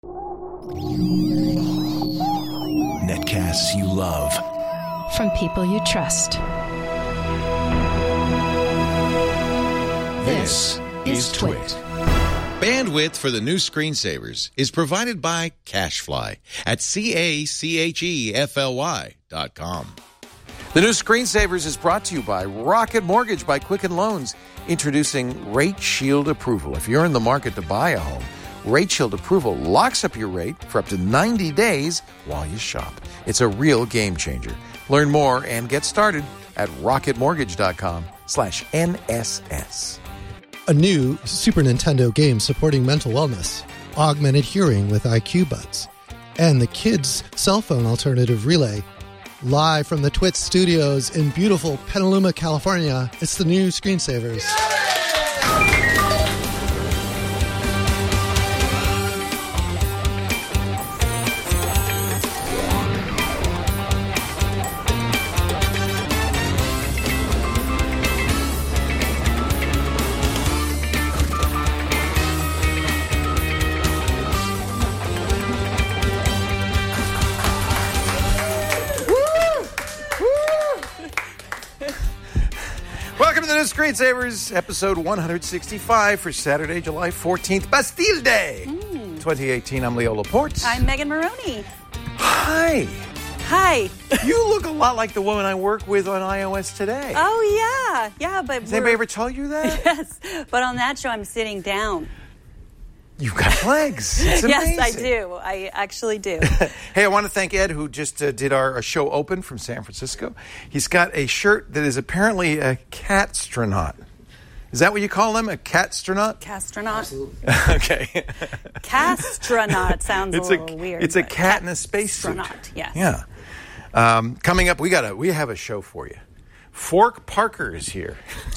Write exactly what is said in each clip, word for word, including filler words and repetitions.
Netcasts you love. From people you trust. This is Twit. Bandwidth for the new screensavers is provided by CacheFly at C A C H E F L Y dot com. The new screensavers is brought to you by Rocket Mortgage by Quicken Loans, introducing Rate Shield Approval. If you're in the market to buy a home, Rate Shield Approval locks up your rate for up to ninety days while you shop. It's a real game changer. Learn more and get started at rocketmortgage.com slash NSS. A new Super Nintendo game supporting mental wellness, augmented hearing with I Q Buds, and the kids' cell phone alternative Relay. Live from the Twit studios in beautiful Petaluma, California, it's the new Screensavers. Screensavers, episode one sixty-five for Saturday, July fourteenth, Bastille Day, mm. twenty eighteen. I'm Leo Laporte. I'm Megan Maroney. Hi. Hi. You look a lot like the woman I work with on iOS Today. Oh, yeah. Yeah, but Has anybody ever told you that? Yes, but on that show, I'm sitting down. You've got legs. It's amazing. Yes, I do. I actually do. Hey, I want to thank Ed, who just uh, did our, our show open from San Francisco. He's got a shirt that is apparently a catstronaut. Is that what you call them? A catstronaut? Castronaut. Okay. Castronaut sounds it's a little a, weird. It's a cat in a spacesuit. Astronaut, yes. Yeah. Um, coming up, we got a we have a show for you. Fork Parker is here.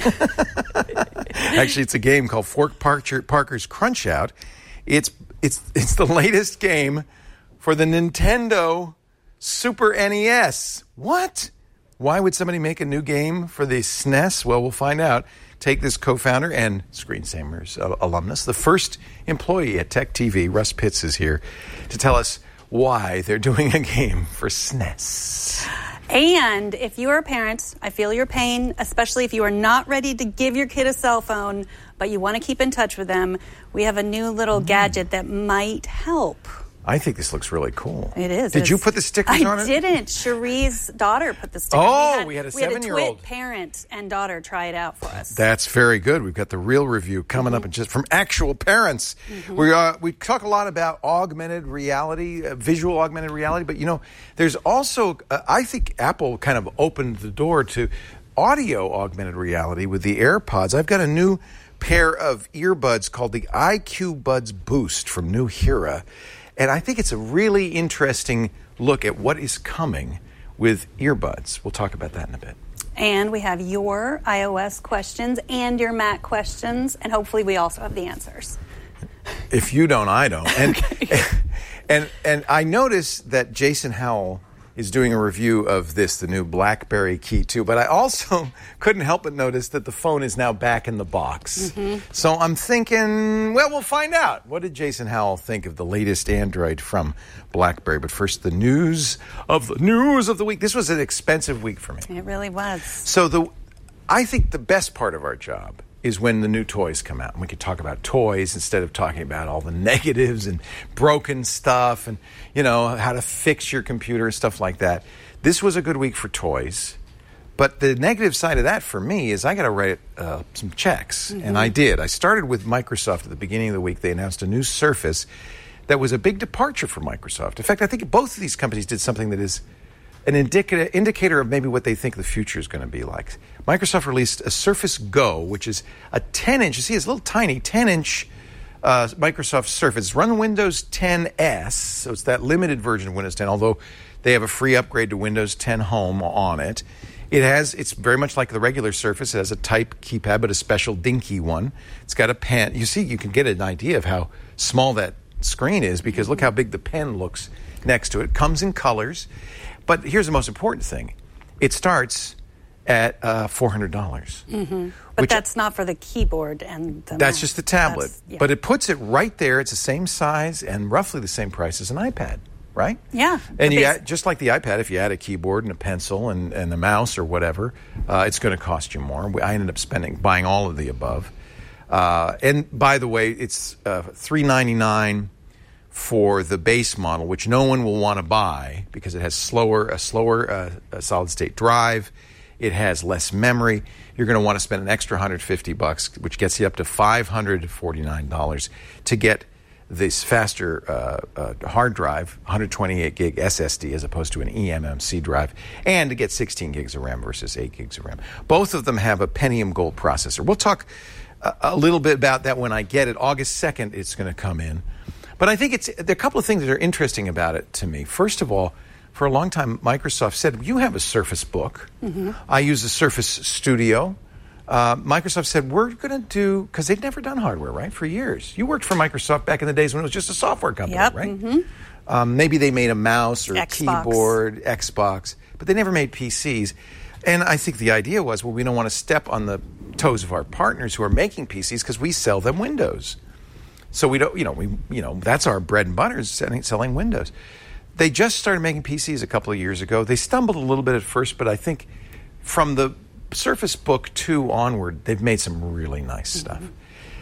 Actually, it's a game called Fork Parker, Parker's Crunch Out. It's it's it's the latest game for the Nintendo Super N E S. What? Why would somebody make a new game for the S N E S? Well, we'll find out. Take this co-founder and Screensavers uh, alumnus, the first employee at Tech T V, Russ Pitts, is here to tell us why they're doing a game for S N E S. And if you are a parent, I feel your pain, especially if you are not ready to give your kid a cell phone, but you want to keep in touch with them. We have a new little mm. gadget that might help. I think this looks really cool. It is. Did it's, you put the stickers I on it? I didn't. Cherie's daughter put the stickers. Oh, we had, we had a we had seven-year-old. Twit parent and daughter try it out for us. That's very good. We've got the real review coming mm-hmm. up and just from actual parents. Mm-hmm. We uh, we talk a lot about augmented reality, uh, visual augmented reality, but you know, there's also uh, I think Apple kind of opened the door to audio augmented reality with the AirPods. I've got a new pair of earbuds called the I Q Buds Boost from New Hera. And I think it's a really interesting look at what is coming with earbuds. We'll talk about that in a bit. And we have your iOS questions and your Mac questions, and hopefully we also have the answers. If you don't, I don't. And okay. and and I noticed that Jason Howell is doing a review of this, the new BlackBerry Key two. But I also couldn't help but notice that the phone is now back in the box. Mm-hmm. So I'm thinking, well, we'll find out. What did Jason Howell think of the latest Android from BlackBerry? But first, the news of the news of the week. This was an expensive week for me. It really was. So the, I think the best part of our job is when the new toys come out. And we can talk about toys instead of talking about all the negatives and broken stuff and, you know, how to fix your computer and stuff like that. This was a good week for toys. But the negative side of that for me is I got to write uh, some checks. Mm-hmm. And I did. I started with Microsoft at the beginning of the week. They announced a new Surface that was a big departure for Microsoft. In fact, I think both of these companies did something that is an indicator indicator of maybe what they think the future is going to be like. Microsoft released a Surface Go, which is a ten-inch, you see, it's a little tiny ten-inch uh, Microsoft Surface. It's run Windows ten S, so it's that limited version of Windows ten, although they have a free upgrade to Windows ten Home on it. It has, it's very much like the regular Surface. It has a type keypad, but a special dinky one. It's got a pen. You see, you can get an idea of how small that screen is because look how big the pen looks next to it. It comes in colors. But here's the most important thing. It starts at uh, four hundred dollars. Mm-hmm. But that's not for the keyboard and the That's mouse. just the tablet. Yeah. But it puts it right there. It's the same size and roughly the same price as an iPad, right? Yeah. And you base- add, just like the iPad, if you add a keyboard and a pencil and, and a mouse or whatever, uh, it's going to cost you more. I ended up spending buying all of the above. Uh, and by the way, it's uh, three ninety-nine for the base model, which no one will want to buy because it has slower a slower uh, a solid state drive. It has less memory. You're going to want to spend an extra one hundred fifty bucks, which gets you up to five hundred forty-nine dollars to get this faster uh, uh, hard drive, one hundred twenty-eight gig S S D as opposed to an E M M C drive, and to get sixteen gigs of RAM versus eight gigs of RAM. Both of them have a Pentium Gold processor. We'll talk a, a little bit about that when I get it. August second, it's going to come in. But I think it's there are a couple of things that are interesting about it to me. First of all, for a long time, Microsoft said, you have a Surface Book. Mm-hmm. I use a Surface Studio. Uh, Microsoft said, we're going to do, because they'd never done hardware, right, for years. You worked for Microsoft back in the days when it was just a software company, yep. right? Mm-hmm. Um, maybe they made a mouse or Xbox. a keyboard, Xbox, but they never made P Cs. And I think the idea was, well, we don't want to step on the toes of our partners who are making P Cs because we sell them Windows. So we don't, you know, we, you know, that's our bread and butter is selling, selling Windows. They just started making P Cs a couple of years ago. They stumbled a little bit at first, but I think from the Surface Book two onward, they've made some really nice stuff. Mm-hmm.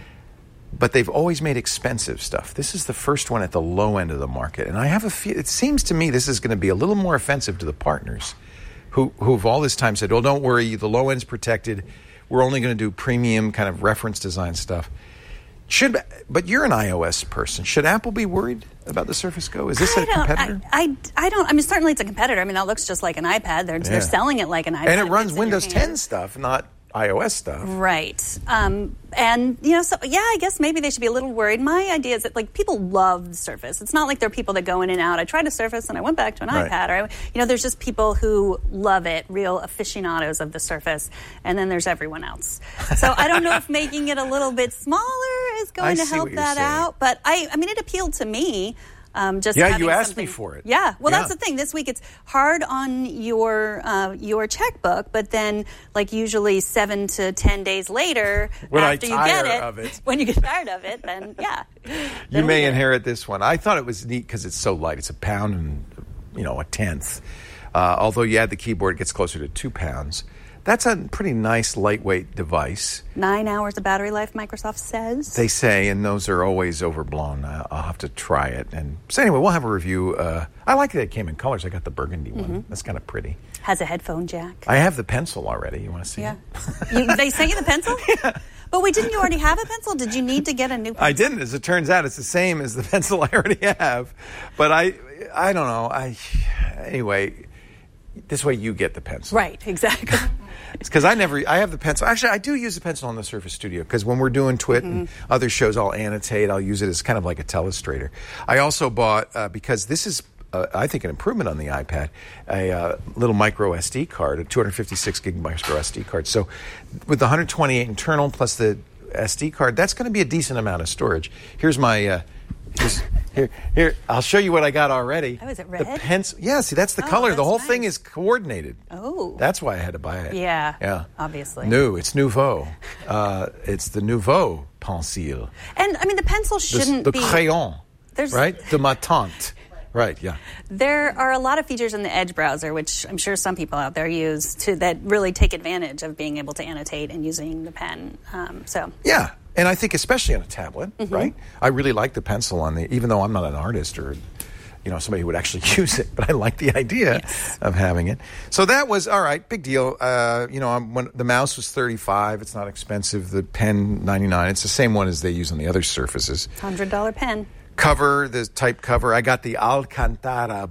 But they've always made expensive stuff. This is the first one at the low end of the market. And I have a feel, it seems to me this is going to be a little more offensive to the partners who, who've all this time said, oh, don't worry, the low end's protected. We're only going to do premium kind of reference design stuff. Should, but you're an iOS person. Should Apple be worried about the Surface Go? Is this I a competitor? I, I, I don't. I mean, certainly it's a competitor. I mean, that looks just like an iPad. They're, Yeah. they're selling it like an iPad. And it runs fits in your Windows hand. ten stuff, not iOS stuff. Right. Um, and, you know, so, yeah, I guess maybe they should be a little worried. My idea is that, like, people love the Surface. It's not like there are people that go in and out. I tried a Surface and I went back to an Right. iPad. Or, I, you know, there's just people who love it, real aficionados of the Surface. And then there's everyone else. So I don't know if making it a little bit smaller is going I to see help what you're that saying. out. But, I, I mean, it appealed to me. Um, just Yeah, having you asked something- me for it. Yeah, well, Yeah. that's the thing. This week it's hard on your uh, your checkbook, but then like usually seven to ten days later, When I after you tire get it, of it. when you get tired of it, then yeah, You Then may we- inherit this one. I thought it was neat because it's so light. It's a pound and, you know, a tenth. Uh, although you add the keyboard, it gets closer to two pounds. That's a pretty nice lightweight device. Nine hours of battery life, Microsoft says. They say, and those are always overblown. Uh, I'll have to try it. And so anyway, we'll have a review. Uh, I like that it came in colors. I got the burgundy one. Mm-hmm. That's kind of pretty. Has a headphone jack. I have the pencil already. You want to see Yeah, it? you, they sent you the pencil. Yeah. But wait, didn't you already have a pencil? Did you need to get a new pencil? I didn't. As it turns out, it's the same as the pencil I already have. But I, I don't know. I anyway. This way, you get the pencil. Right. Exactly. It's because I never. I have the pencil. Actually, I do use the pencil on the Surface Studio because when we're doing Twit mm-hmm. and other shows, I'll annotate. I'll use it as kind of like a telestrator. I also bought uh, because this is. Uh, I think an improvement on the iPad, a uh, little micro S D card, a two hundred fifty-six gig micro S D card. So with the one hundred twenty-eight internal plus the S D card, that's going to be a decent amount of storage. Here's my, uh, here's, here, here, I'll show you what I got already. Oh, is it red? The pencil, yeah, see, that's the Oh, color. The that's whole nice. thing is coordinated. Oh. That's why I had to buy it. Yeah. Yeah. Obviously. New, it's nouveau. Uh, it's the nouveau pencil. And I mean, the pencil The, shouldn't the be. crayon, There's- right? De ma tante. Right, yeah. There are a lot of features in the Edge browser, which I'm sure some people out there use, to that really take advantage of being able to annotate and using the pen. Um, so Yeah, and I think especially on a tablet, Mm-hmm. right? I really like the pencil on the, even though I'm not an artist or, you know, somebody who would actually use it, but I like the idea Yes. of having it. So that was, all right, big deal. Uh, you know, I'm, when the mouse was thirty-five, it's not expensive. The pen, ninety-nine. It's the same one as they use on the other Surfaces. one hundred dollars pen. Cover, the type cover. I got the Alcantara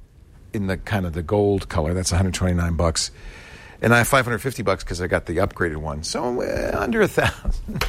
in the kind of the gold color. That's one hundred twenty-nine bucks. And I have five hundred fifty bucks because I got the upgraded one. So uh, under a thousand.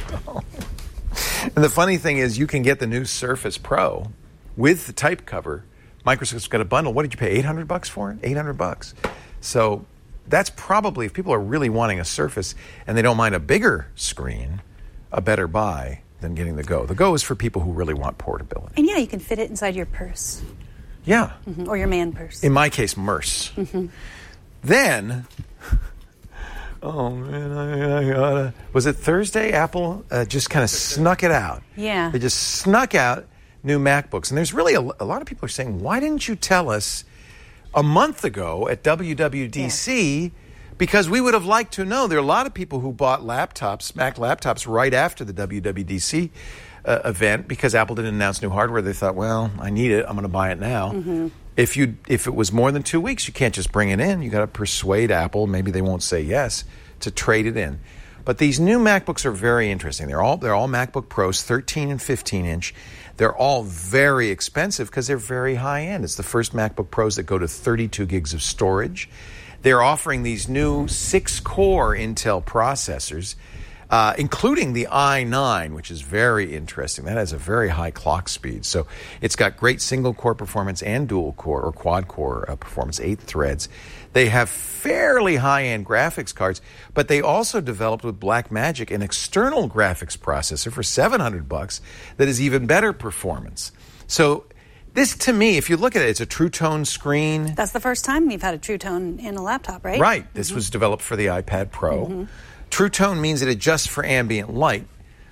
And the funny thing is you can get the new Surface Pro with the type cover. Microsoft's got a bundle. What did you pay? eight hundred bucks for it? eight hundred bucks. So that's probably, if people are really wanting a Surface and they don't mind a bigger screen, a better buy than getting the Go. The Go is for people who really want portability. And yeah, you can fit it inside your purse Yeah. mm-hmm. or your man purse. In my case, Merce. Mm-hmm. Then oh, man, I, I gotta... Was it Thursday? Apple uh, just kind of snuck it out. Yeah. They just snuck out new MacBooks. And there's really a, a lot of people are saying, why didn't you tell us a month ago at W W D C? Yeah. Because we would have liked to know. There are a lot of people who bought laptops, Mac laptops, right after the W W D C uh, event because Apple didn't announce new hardware. They thought, well, I need it. I'm going to buy it now. Mm-hmm. If you if it was more than two weeks, you can't just bring it in. You got to persuade Apple. Maybe they won't say yes to trade it in. But these new MacBooks are very interesting. They're all they're all MacBook Pros, thirteen and fifteen inch. They're all very expensive because they're very high end. It's the first MacBook Pros that go to thirty-two gigs of storage. They're offering these new six-core Intel processors, uh, including the i nine, which is very interesting. That has a very high clock speed. So it's got great single-core performance and dual-core or quad-core uh, performance, eight threads. They have fairly high-end graphics cards, but they also developed with Blackmagic an external graphics processor for seven hundred bucks that is even better performance. So this, to me, if you look at it, it's a True Tone screen. That's the first time you've had a True Tone in a laptop, right? Right. This mm-hmm. was developed for the iPad Pro. Mm-hmm. True Tone means it adjusts for ambient light.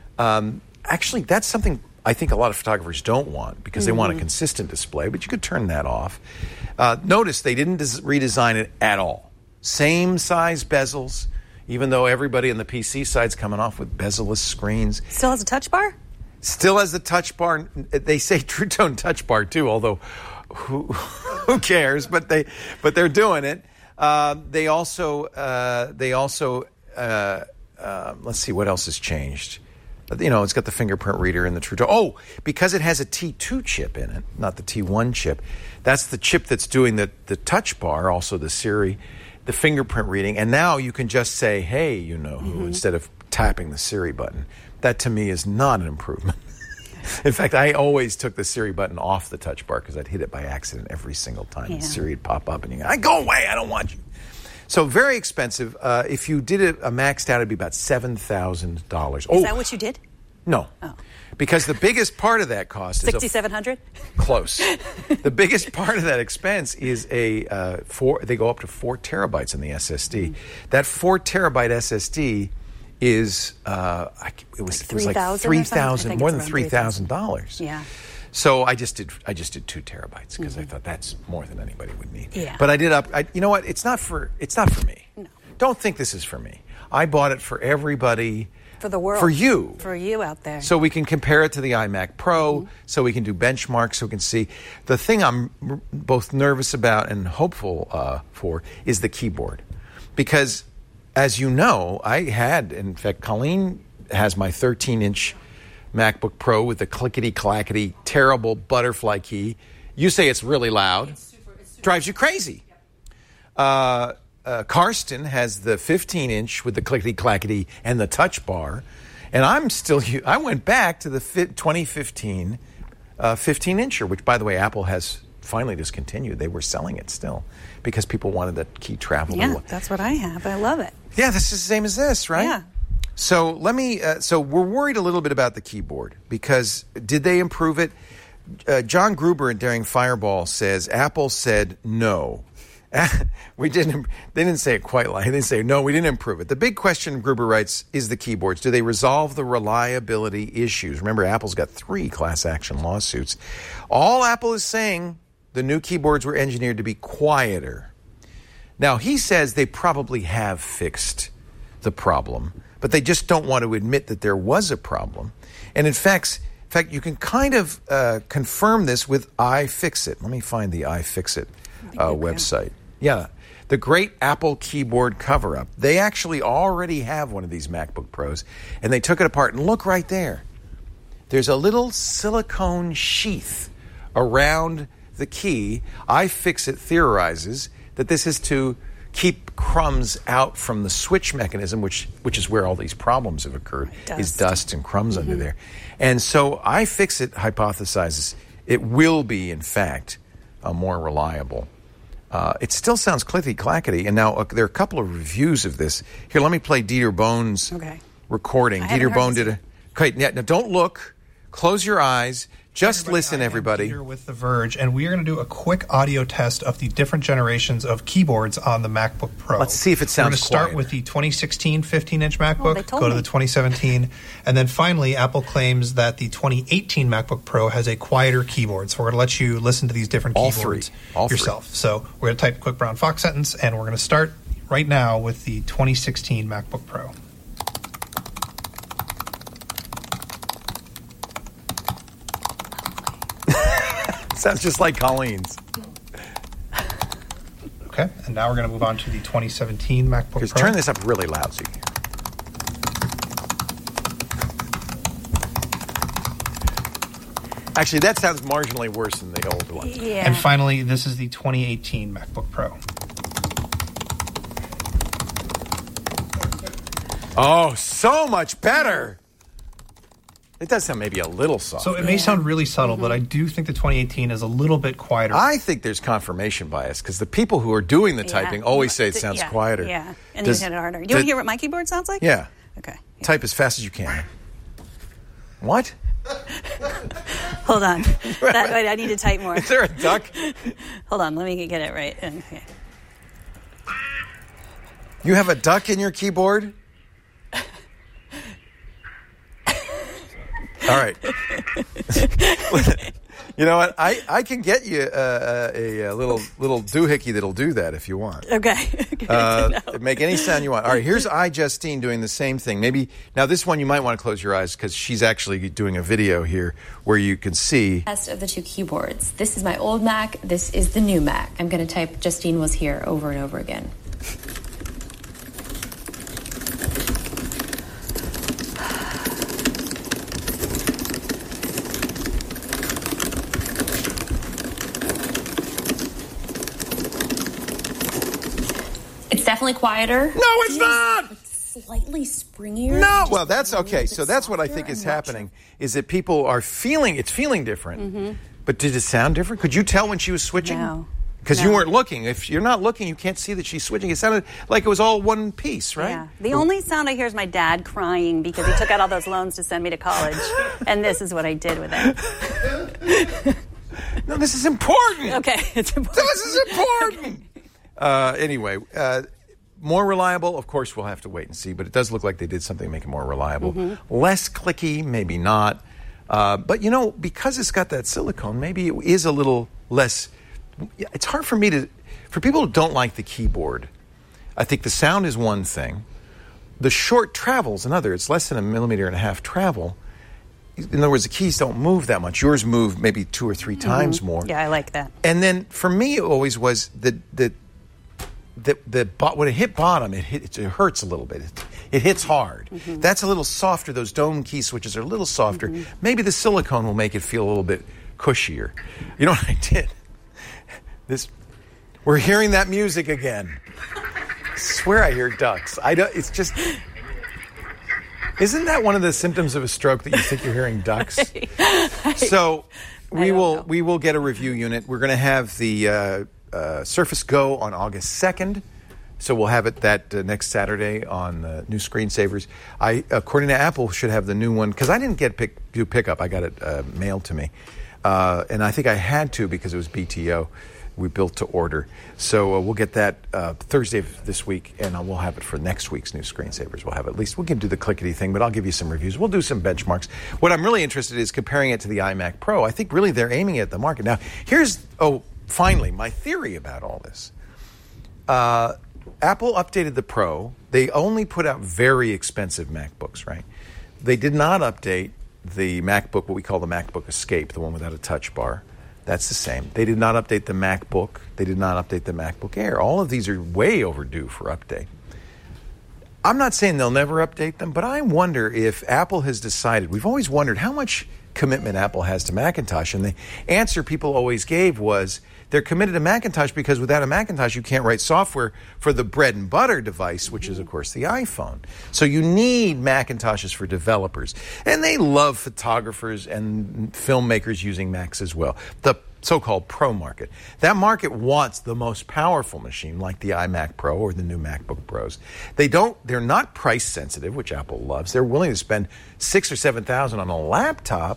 Um, actually, that's something I think a lot of photographers don't want because they mm-hmm. want a consistent display, but you could turn that off. Uh, notice they didn't des- redesign it at all. Same size bezels, even though everybody on the P C side's coming off with bezel-less screens. Still has a touch bar? Still has the touch bar. They say True Tone touch bar too, although who who cares? But they but they're doing it. Uh, they also uh, they also uh, uh, let's see what else has changed. You know, it's got the fingerprint reader and the True Tone. Oh, because it has a T two chip in it, not the T one chip. That's the chip that's doing the the touch bar, also the Siri, the fingerprint reading, and now you can just say, "Hey, you know who," mm-hmm. instead of tapping the Siri button. That, to me, is not an improvement. In fact, I always took the Siri button off the touch bar because I'd hit it by accident every single time. Yeah. And Siri would pop up and you go, I go away, I don't want you. So very expensive. Uh, if you did it a maxed out, it'd be about seven thousand dollars. Is oh, that what you did? No. Oh. Because the biggest part of that cost is... sixty-seven hundred dollars? Close. The biggest part of that expense is a uh, four... They go up to four terabytes in the S S D. Mm. That four terabyte S S D is... Uh, I, it was, like it was like three thousand dollars, more than three thousand dollars. Yeah. So I just did I just did two terabytes because mm-hmm. I thought that's more than anybody would need. Yeah. But I did up... I, you know what? It's not for It's not for me. No. Don't think this is for me. I bought it for everybody... For the world. For you. For you out there. So we can compare it to the iMac Pro, mm-hmm. so we can do benchmarks, so we can see. The thing I'm r- both nervous about and hopeful uh, for is the keyboard. Because, as you know, I had, in fact, Colleen has my thirteen-inch MacBook Pro with the clickety-clackety, terrible butterfly key. You say it's really loud. It's super, it's super drives you crazy. Yep. Uh... Uh, Karsten has the fifteen-inch with the clickety-clackety and the touch bar. And I'm still... I went back to the twenty fifteen uh, fifteen-incher, which, by the way, Apple has finally discontinued. They were selling it still because people wanted that key travel. Yeah, that's what I have. I love it. Yeah, this is the same as this, right? Yeah. So let me... Uh, so we're worried a little bit about the keyboard because did they improve it? Uh, John Gruber at Daring Fireball says Apple said no. we didn't. They didn't say it quite like. They didn't say no. We didn't improve it. The big question, Gruber writes, is the keyboards. Do they resolve the reliability issues? Remember, Apple's got three class action lawsuits. All Apple is saying, the new keyboards were engineered to be quieter. Now he says they probably have fixed the problem, but they just don't want to admit that there was a problem. And in fact, in fact, you can kind of uh, confirm this with iFixit. Let me find the iFixit uh, website. Yeah, the great Apple keyboard cover-up. They actually already have one of these MacBook Pros, and they took it apart. And look right there. There's a little silicone sheath around the key. iFixit theorizes that this is to keep crumbs out from the switch mechanism, which which is where all these problems have occurred, dust. is dust and crumbs mm-hmm. under there. And so iFixit hypothesizes it will be, in fact, uh, more reliable. Uh, it still sounds clickety-clackety, and now uh, there are a couple of reviews of this. Here, let me play Dieter Bohn's okay. recording. I Dieter heard Bohn this. did a... Okay, now, now don't look, close your eyes. Just everybody, listen, I am everybody. Peter with The Verge, and we are going to do a quick audio test of the different generations of keyboards on the MacBook Pro. Let's see if it sounds We're going to start quieter. with the twenty sixteen fifteen-inch Oh, MacBook, they told go to me. the twenty seventeen, and then finally, Apple claims that the twenty eighteen MacBook Pro has a quieter keyboard. So we're going to let you listen to these different All keyboards three. All three. yourself. So we're going to type a quick brown fox sentence, and we're going to start right now with the twenty sixteen MacBook Pro. Sounds just like Colleen's. Okay, and now we're going to move on to the twenty seventeen MacBook Just Pro. turn this up really loud so you can hear. Actually, that sounds marginally worse than the old one. Yeah. And finally, this is the twenty eighteen MacBook Pro. Oh, so much better. It does sound maybe a little soft. So it may sound really subtle, but I do think the twenty eighteen is a little bit quieter. I think there's confirmation bias because the people who are doing the Yeah. typing always say it D- sounds yeah, quieter. Yeah, and Does- you hit it harder. Do you does- want to hear what my keyboard sounds like? Yeah. Okay. Type as fast as you can. What? Hold on. That, wait, I need to type more. Is there a duck? Hold on. Let me get it right. Okay. You have a duck in your keyboard? All right. You know what? I, I can get you uh, a, a little little doohickey that'll do that if you want. Okay. Good Uh, to know. make any sound you want. All right, here's iJustine doing the same thing. Maybe now this one you might want to close your eyes because she's actually doing a video here where you can see. Test of the two keyboards. This is my old Mac. This is the new Mac. I'm going to type Justine was here over and over again. It's definitely quieter. No, it's not. Slightly springier. No, just well, that's a little okay. bit So that's what I softer think is and more happening is that people are feeling it's feeling different. Mm-hmm. But did it sound different? Could you tell when she was switching? No. Because you No. weren't looking. If you're not looking, you can't see that she's switching. It sounded like it was all one piece, right? Yeah. The only sound I hear is my dad crying because he took out all those loans to send me to college, and this is what I did with it. No, this is important. Okay, it's important. This is important. Uh, anyway, uh, more reliable, of course, we'll have to wait and see, but it does look like they did something to make it more reliable. Mm-hmm. Less clicky, maybe not. Uh, but, you know, because it's got that silicone, maybe it is a little less. It's hard for me to, for people who don't like the keyboard, I think the sound is one thing. The short travel is another. It's less than a millimeter and a half travel. In other words, the keys don't move that much. Yours move maybe two or three times more. Yeah, I like that. And then for me, it always was the the the, the bo- when it hit bottom, it hit, it hurts a little bit. It, it hits hard. Mm-hmm. That's a little softer. Those dome key switches are a little softer. Mm-hmm. Maybe the silicone will make it feel a little bit cushier. You know what I did? This, we're hearing that music again. I swear I hear ducks. I don't. It's just. Isn't that one of the symptoms of a stroke that you think you're hearing ducks? So we don't will know. we will get a review unit. We're going to have the uh, uh, Surface Go on August second. So we'll have it that uh, next Saturday on uh, new screensavers. I, according to Apple, should have the new one because I didn't get pick do pickup. I got it uh, mailed to me, uh, and I think I had to because it was B T O. We built to order. So uh, we'll get that uh, Thursday of this week, and uh, we'll have it for next week's new screensavers. We'll have at least, we can do the clickety thing, but I'll give you some reviews. We'll do some benchmarks. What I'm really interested in is comparing it to the iMac Pro. I think really they're aiming at the market. Now, here's, oh, finally, my theory about all this. Uh, Apple updated the Pro. They only put out very expensive MacBooks, right? They did not update the MacBook, what we call the MacBook Escape, the one without a touch bar. That's the same. They did not update the MacBook. They did not update the MacBook Air. All of these are way overdue for update. I'm not saying they'll never update them, but I wonder if Apple has decided. We've always wondered how much commitment Apple has to Macintosh, and the answer people always gave was they're committed to Macintosh because without a Macintosh you can't write software for the bread and butter device, which is of course the iPhone. So you need Macintoshes for developers, and they love photographers and filmmakers using Macs as well. The so-called Pro market. That market wants the most powerful machine like the iMac Pro or the new MacBook Pros. They don't, they're not price sensitive, which Apple loves. They're willing to spend six or seven thousand on a laptop,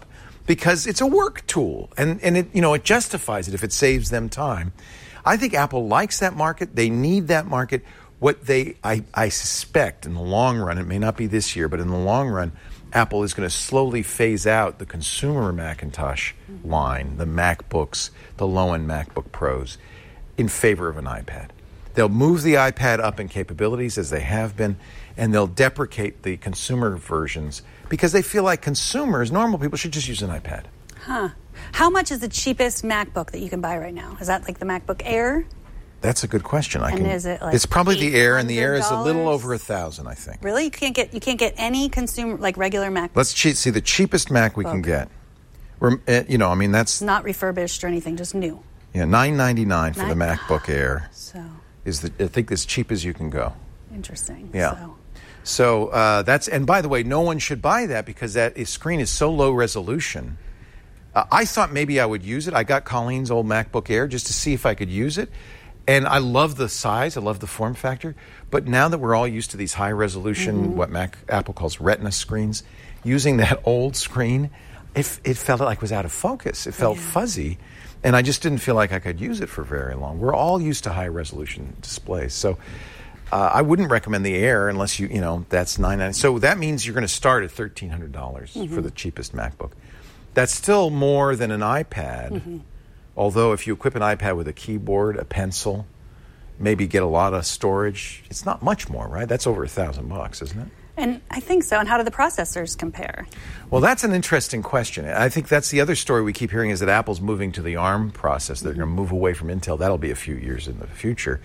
because it's a work tool, and, and it, you know, it justifies it if it saves them time. I think Apple likes that market. They need that market. What they, I, I suspect in the long run, it may not be this year, but in the long run, Apple is going to slowly phase out the consumer Macintosh line, the MacBooks, the low-end MacBook Pros, in favor of an iPad. They'll move the iPad up in capabilities as they have been, and they'll deprecate the consumer versions because they feel like consumers, normal people, should just use an iPad. Huh. How much is the cheapest MacBook that you can buy right now? Is that like the MacBook Air? That's a good question. I And can, is it like it's probably the Air, and the Air is a little eight hundred dollars? over a thousand, I think. Really? You can't get you can't get any consumer like regular MacBook. Let's cheat, see the cheapest Mac we can get. We're, uh, you know, I mean that's Not refurbished or anything, just new. yeah nine ninety-nine for the Nine- MacBook Air So is the I think as cheap as you can go. interesting. Yeah. So. So uh, that's, and by the way, no one should buy that because that is, screen is so low resolution. Uh, I thought maybe I would use it. I got Colleen's old MacBook Air just to see if I could use it. And I love the size, I love the form factor. But now that we're all used to these high resolution, mm-hmm. what Mac Apple calls Retina screens, using that old screen, it, it felt like it was out of focus. It felt yeah. fuzzy. And I just didn't feel like I could use it for very long. We're all used to high resolution displays. So uh, I wouldn't recommend the Air unless you, you know, that's nine ninety-nine. So that means you're going to start at thirteen hundred dollars mm-hmm. for the cheapest MacBook. That's still more than an iPad. Mm-hmm. Although if you equip an iPad with a keyboard, a pencil, maybe get a lot of storage, it's not much more, right? That's over a thousand bucks, isn't it? And I think so. And how do the processors compare? Well, that's an interesting question. I think that's the other story we keep hearing is that Apple's moving to the ARM process. They're going to move away from Intel. That'll be a few years in the future.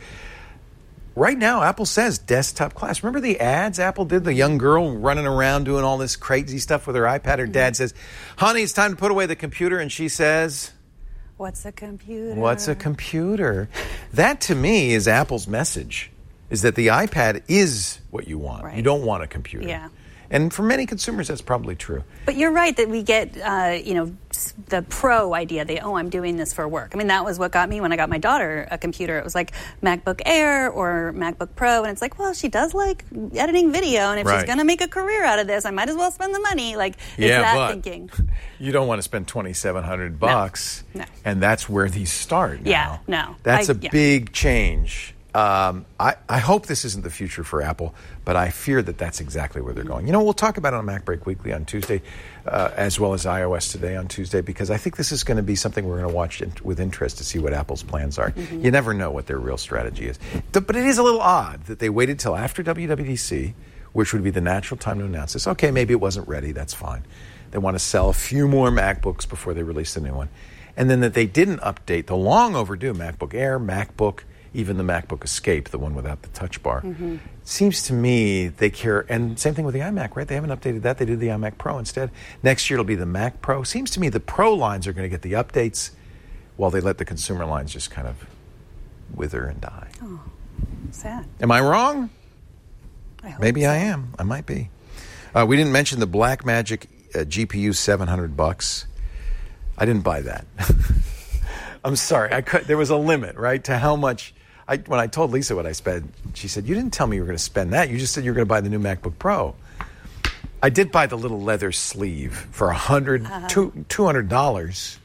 Right now, Apple says desktop class. Remember the ads Apple did? The young girl running around doing all this crazy stuff with her iPad. Her dad says, honey, it's time to put away the computer. And she says, what's a computer? What's a computer? That, to me, is Apple's message, is that the iPad is what you want. Right. You don't want a computer. Yeah. And for many consumers, that's probably true. But you're right that we get, uh, you know, the pro idea. They, oh, I'm doing this for work. I mean, that was what got me when I got my daughter a computer. It was like MacBook Air or MacBook Pro. And it's like, well, she does like editing video. And if right. she's going to make a career out of this, I might as well spend the money. Like, it's yeah, that but thinking. You don't want to spend twenty-seven hundred bucks. No. No. And that's where these start now. Yeah, no. That's I, a yeah. big change. Um, I, I hope this isn't the future for Apple, but I fear that that's exactly where they're going. You know, we'll talk about it on Mac Break Weekly on Tuesday, uh, as well as iOS Today on Tuesday, because I think this is going to be something we're going to watch in, with interest to see what Apple's plans are. Mm-hmm. You never know what their real strategy is. But it is a little odd that they waited till after W W D C, which would be the natural time to announce this. Okay, maybe it wasn't ready. That's fine. They want to sell a few more MacBooks before they release the new one. And then that they didn't update the long overdue MacBook Air, MacBook, even the MacBook Escape, the one without the touch bar. Mm-hmm. Seems to me they care, and same thing with the iMac, right? They haven't updated that. They did the iMac Pro instead. Next year it'll be the Mac Pro. Seems to me the Pro lines are going to get the updates while they let the consumer lines just kind of wither and die. Oh, sad. Am I wrong? I hope Maybe so. I am. I might be. Uh, we didn't mention the Blackmagic uh, G P U seven hundred bucks. I didn't buy that. I'm sorry. I could, there was a limit, right, to how much. I, when I told Lisa what I spent, she said, you didn't tell me you were going to spend that. You just said you were going to buy the new MacBook Pro. I did buy the little leather sleeve for one hundred dollars, uh-huh. two hundred dollars.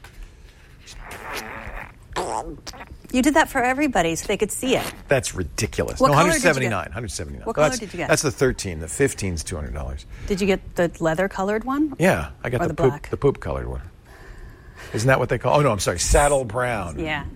You did that for everybody so they could see it. That's ridiculous. What no, color one seventy-nine. did you get? one seventy-nine. What Well, color did you get? That's the thirteen. The fifteen is two hundred dollars. Did you get the leather colored one? Yeah, I got or the, the poop, black? the poop colored one. Isn't that what they call? Oh no, I'm sorry, saddle brown. Yeah.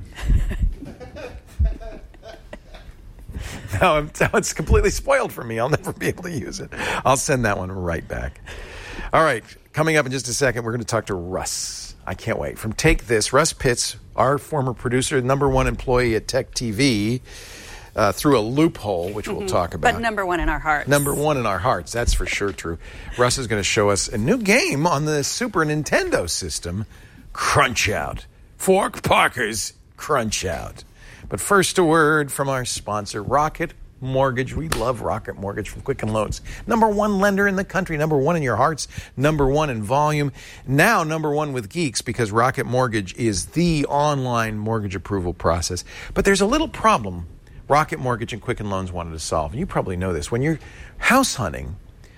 Now, I'm, now it's completely spoiled for me. I'll never be able to use it. I'll send that one right back. All right, coming up in just a second, we're going to talk to Russ. I can't wait. From Take This, Russ Pitts, our former producer, number one employee at Tech T V, uh, through a loophole, which mm-hmm. we'll talk about. But number one in our hearts. Number one in our hearts, that's for sure true. Russ is going to show us a new game on the Super Nintendo system, Crunch Out. Fork Parker's Crunch Out. But first, a word from our sponsor, Rocket Mortgage. We love Rocket Mortgage from Quicken Loans. Number one lender in the country, number one in your hearts, number one in volume. Now, number one with geeks, because Rocket Mortgage is the online mortgage approval process. But there's a little problem Rocket Mortgage and Quicken Loans wanted to solve. And you probably know this. When you're house hunting,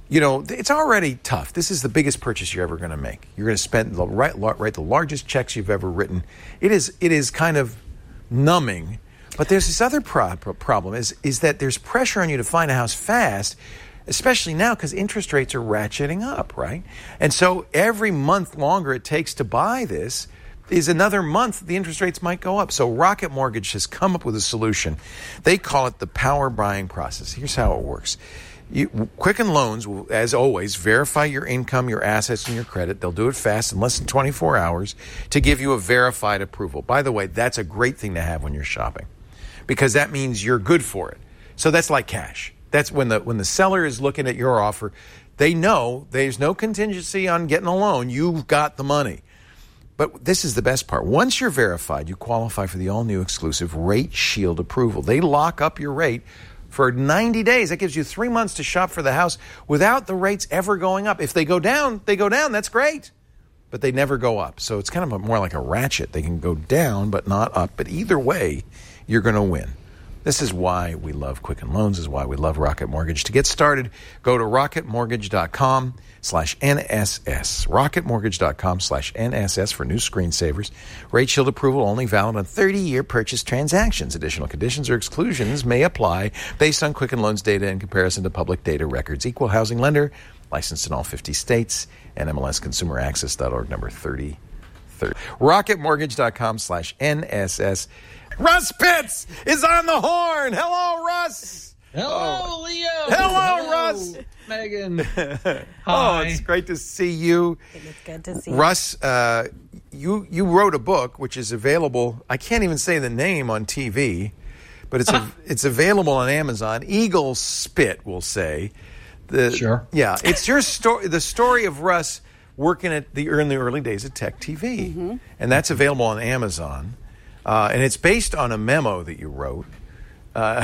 you know, it's already tough. This is the biggest purchase you're ever going to make. You're going to spend the right, write the largest checks you've ever written. It is, it is kind of numbing. But there's this other pro- problem is, is that there's pressure on you to find a house fast, especially now because interest rates are ratcheting up, right? And so every month longer it takes to buy this is another month the interest rates might go up. So Rocket Mortgage has come up with a solution. They call it the power buying process. Here's how it works. You, Quicken Loans will, as always, verify your income, your assets, and your credit. They'll do it fast in less than twenty-four hours to give you a verified approval. By the way, that's a great thing to have when you're shopping because that means you're good for it. So that's like cash. That's when the when the seller is looking at your offer, they know there's no contingency on getting a loan. You've got the money. But this is the best part. Once you're verified, you qualify for the all-new exclusive Rate Shield approval. They lock up your rate for ninety days. That gives you three months to shop for the house without the rates ever going up. If they go down, they go down. That's great. But they never go up. So it's kind of a, more like a ratchet. They can go down, but not up. But either way, you're going to win. This is why we love Quicken Loans. This is why we love Rocket Mortgage. To get started, go to rocketmortgage.com slash NSS. rocketmortgage.com slash NSS for new screensavers. Rate Shield approval only valid on thirty-year purchase transactions. Additional conditions or exclusions may apply based on Quicken Loans data in comparison to public data records. Equal housing lender, licensed in all fifty states, and M L S consumer access dot org number thirty thirty. rocketmortgage.com slash NSS. Russ Pitts is on the horn. Hello, Russ. Hello, oh. Leo. Hello, Hello, Russ. Megan. Hi. Oh, it's great to see you. It's good to see Russ, you. Uh, you you wrote a book which is available. I can't even say the name on T V, but it's a, it's available on Amazon. Eagle Spit, we'll say. The, sure. Yeah, it's your story. The story of Russ working at the in the early days of Tech T V, mm-hmm. and that's available on Amazon. Uh, and it's based on a memo that you wrote, uh,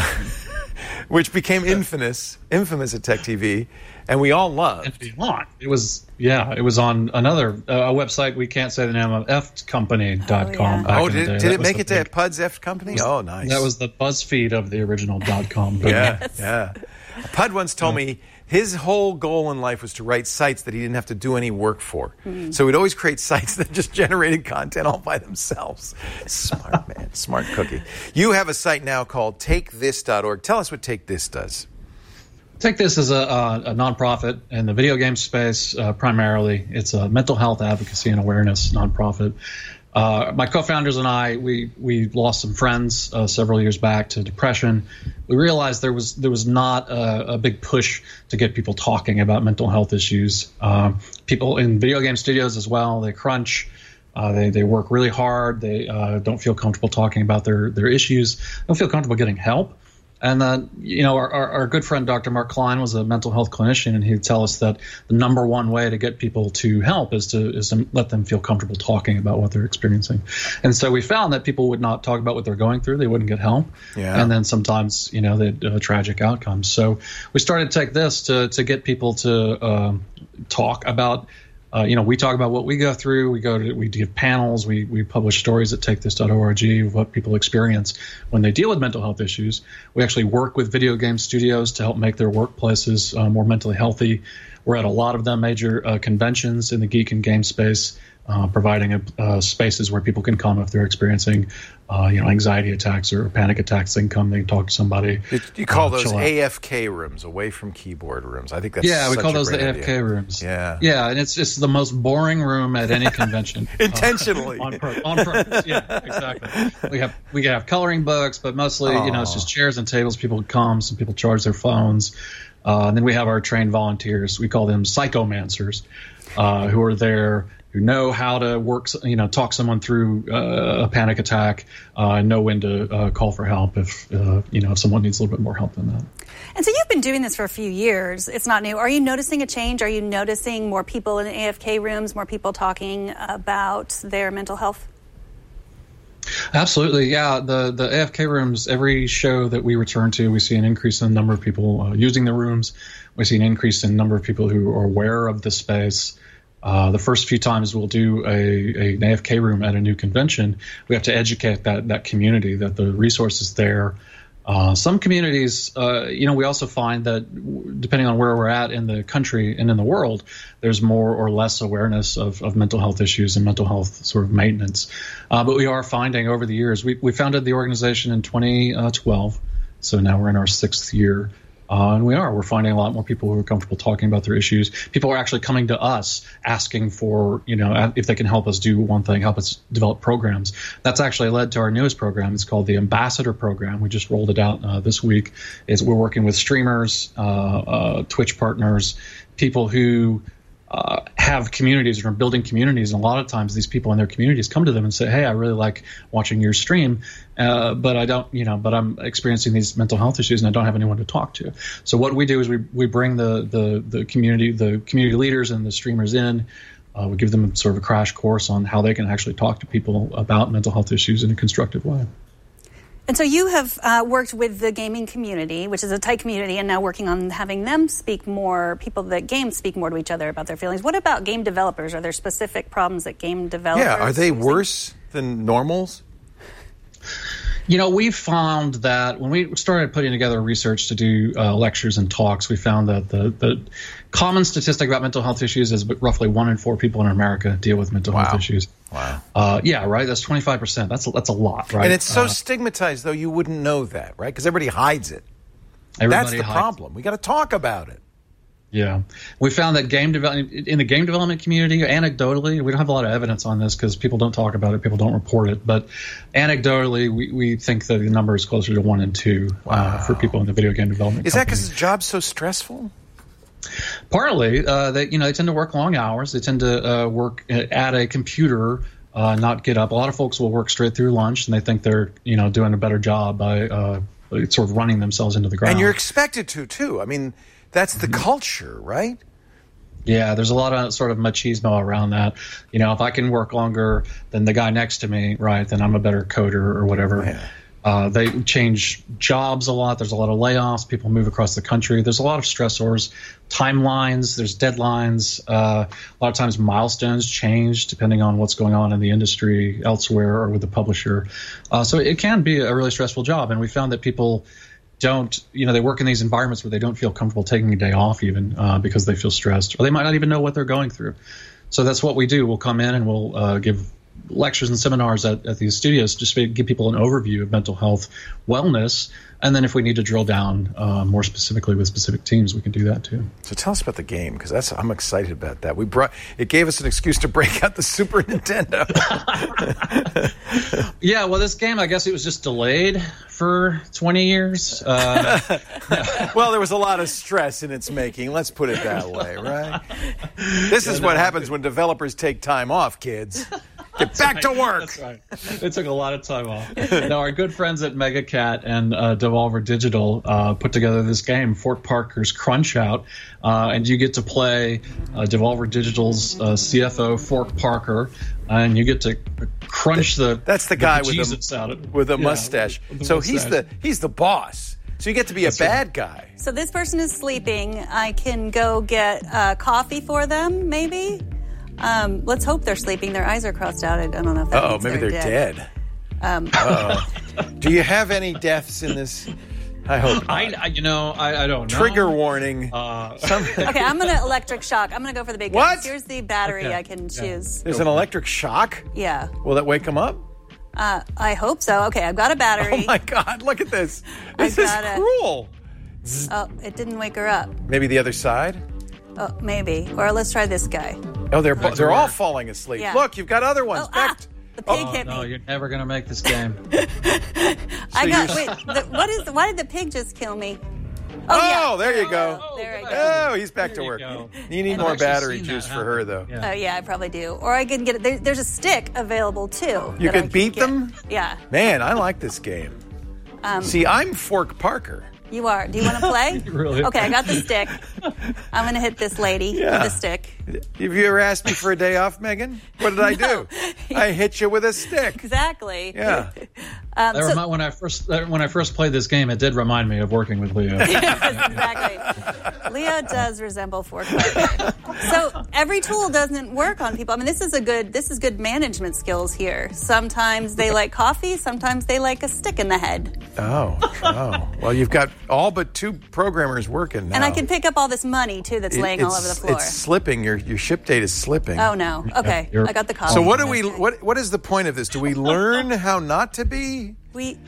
which became infamous, infamous at Tech T V, and we all loved. It was, yeah, it was on another uh, a website we can't say the name of, F company dot com. Oh, yeah. oh did, did it make it big, to Pud's F Company? Was, oh, nice. That was the BuzzFeed of the original .com. yeah, yes. yeah. Pud once told yeah. me his whole goal in life was to write sites that he didn't have to do any work for. Mm. So he'd always create sites that just generated content all by themselves. Smart man, smart cookie. You have a site now called take this dot org. Tell us what Take This does. Take This is a, a, a nonprofit in the video game space uh, primarily. It's a mental health advocacy and awareness nonprofit. Uh, my co-founders and I, we we lost some friends uh, several years back to depression. We realized there was there was not a, a big push to get people talking about mental health issues. Um, people in video game studios as well, they crunch. Uh, they they work really hard. They uh, don't feel comfortable talking about their their issues. Don't feel comfortable getting help. And then, you know, our, our, our good friend Doctor Mark Klein was a mental health clinician, and he'd tell us that the number one way to get people to help is to is to let them feel comfortable talking about what they're experiencing. And so we found that people would not talk about what they're going through; they wouldn't get help. Yeah. And then sometimes, you know, they had uh, tragic outcomes. So we started to take this to to get people to um, talk about. Uh, you know, we talk about what we go through. We go to, we give panels. We we publish stories at take this dot org of what people experience when they deal with mental health issues. We actually work with video game studios to help make their workplaces uh, more mentally healthy. We're at a lot of the major uh, conventions in the geek and game space, uh, providing a, uh, spaces where people can come if they're experiencing, uh, you know, anxiety attacks or panic attacks. They can come, they can talk to somebody. You, you call uh, those A F K rooms, away from keyboard rooms. I think that's yeah, we such call a those the great A F K idea. rooms. Yeah, yeah, and it's it's the most boring room at any convention. Intentionally, uh, on, pur- on purpose. Yeah, exactly. We have we have coloring books, but mostly Aww. you know it's just chairs and tables. People come, some people charge their phones. Uh, and then we have our trained volunteers. We call them psychomancers, uh, who are there, who know how to work, you know, talk someone through uh, a panic attack, uh, and know when to uh, call for help if, uh, you know, if someone needs a little bit more help than that. And so you've been doing this for a few years. It's not new. Are you noticing a change? Are you noticing more people in the A F K rooms, more people talking about their mental health? Absolutely, yeah. The the A F K rooms, every show that we return to, we see an increase in the number of people uh, using the rooms. We see an increase in the number of people who are aware of the space. Uh, the first few times we'll do a, a, an A F K room at a new convention, we have to educate that, that community that the resource is there. Uh, some communities, uh, you know, we also find that w- depending on where we're at in the country and in the world, there's more or less awareness of, of mental health issues and mental health sort of maintenance. Uh, but we are finding over the years, we, we founded the organization in twenty twelve, so now we're in our sixth year. Uh, and we are. We're finding a lot more people who are comfortable talking about their issues. People are actually coming to us asking for, you know, if they can help us do one thing, help us develop programs. That's actually led to our newest program. It's called the Ambassador Program. We just rolled it out uh, this week. Is we're working with streamers, uh, uh, Twitch partners, people who uh, have communities and are building communities. And a lot of times these people in their communities come to them and say, hey, I really like watching your stream, uh, but I don't, you know, but I'm experiencing these mental health issues and I don't have anyone to talk to. So what we do is we, we bring the, the, the community, the community leaders and the streamers in. Uh, we give them sort of a crash course on how they can actually talk to people about mental health issues in a constructive way. And so you have uh, worked with the gaming community, which is a tight community, and now working on having them speak more, people that game speak more to each other about their feelings. What about game developers? Are there specific problems that game developers Yeah, are they using? worse than normals? You know, we found that when we started putting together research to do uh, lectures and talks, we found that the, the common statistic about mental health issues is roughly one in four people in America deal with mental Wow. health issues. Wow. Uh, yeah, right? That's twenty-five percent. That's a, that's a lot, right? And it's so Uh, stigmatized, though, you wouldn't know that, right? Because everybody hides it. That's everybody the hides- problem. We got to talk about it. Yeah. We found that game development in the game development community, anecdotally, we don't have a lot of evidence on this because people don't talk about it, people don't report it. But anecdotally, we, we think that the number is closer to one and two Wow. uh, for people in the video game development. Is that company. because the job's so stressful? Partly, uh, they you know they tend to work long hours. They tend to uh, work at a computer, uh, not get up. A lot of folks will work straight through lunch, and they think they're you know doing a better job by uh, sort of running themselves into the ground. And you're expected to, too. I mean, that's the culture, right? Yeah, there's a lot of sort of machismo around that. You know, if I can work longer than the guy next to me, right, then I'm a better coder or whatever. Yeah. Uh, they change jobs a lot. There's a lot of layoffs. People move across the country. There's a lot of stressors, timelines. There's deadlines. Uh, a lot of times milestones change depending on what's going on in the industry elsewhere or with the publisher. Uh, so it can be a really stressful job. And we found that people don't, you know, they work in these environments where they don't feel comfortable taking a day off even uh, because they feel stressed, or they might not even know what they're going through. So that's what we do. We'll come in and we'll uh, give lectures and seminars at, at these studios just to give people an overview of mental health wellness. And then if we need to drill down uh, more specifically with specific teams, we can do that too. So tell us about the game, because that's I'm excited about that. We brought it gave us an excuse to break out the Super Nintendo. Yeah, well, this game, I guess it was just delayed for twenty years. Uh, Well, there was a lot of stress in its making. Let's put it that way, right? This is what happens when developers take time off, kids. Get back to work. That's right. It took a lot of time off. Now, our good friends at MegaCat and uh, Devolver Digital uh, put together this game, Fork Parker's Crunch Out, uh, and you get to play uh, Devolver Digital's uh, C F O, Fork Parker, and you get to crunch the That's the guy with bejesus a out of- with a yeah, mustache. with the So he's mustache. the he's the boss. So you get to be a bad guy. So this person is sleeping. I can go get uh, coffee for them, maybe? Um, let's hope they're sleeping. Their eyes are crossed out. I don't know if that Oh, means maybe they're dead. dead. Um, Oh, do you have any deaths in this? I hope not. I, I, you know, I, I don't know. Trigger warning. Uh, Something. okay, I'm going to electric shock. I'm going to go for the big What? guns. Here's the battery Okay. I can choose. There's an electric shock. Yeah. Will that wake him up? Uh, I hope so. Okay, I've got a battery. Oh my God! Look at this. I This is got it. cruel. Oh, it didn't wake her up. Maybe the other side. Oh, maybe. Or let's try this guy. Oh, they're bo- they're all falling asleep. Yeah. Look, you've got other ones. Oh, Back. ah, the pig oh, hit no, me. you're never going to make this game. I got, wait, the, what is, why did the pig just kill me? Oh, yeah. there you go. Oh, there I go. Oh, he's back There to you work. go. You need I've more actually battery seen juice that for her, happen. though. Yeah. Oh, yeah, I probably do. Or I can get it. There, there's a stick available, too. You that I can beat get. them? Yeah. Man, I like this game. Um, See, I'm Fork Parker. You are. Do you want to play? Really? Okay, I got the stick. I'm going to hit this lady Yeah. with the stick. Have you ever asked me for a day off, Megan? What did I do? No. I hit you with a stick. Exactly. Yeah. Um, that so, remind, when I first when I first played this game, it did remind me of working with Leo. Yes, exactly. Leo does resemble Forklift. So every tool doesn't work on people. I mean, this is a good this is good management skills here. Sometimes they like coffee. Sometimes they like a stick in the head. Oh, oh. Well, you've got all but two programmers working now. And I can pick up all this money too that's It- laying all over the floor. It's slipping. Your your ship date is slipping. Oh no. Okay, You're- I got the coffee. So what do we? What what is the point of this? Do we learn how not to be? We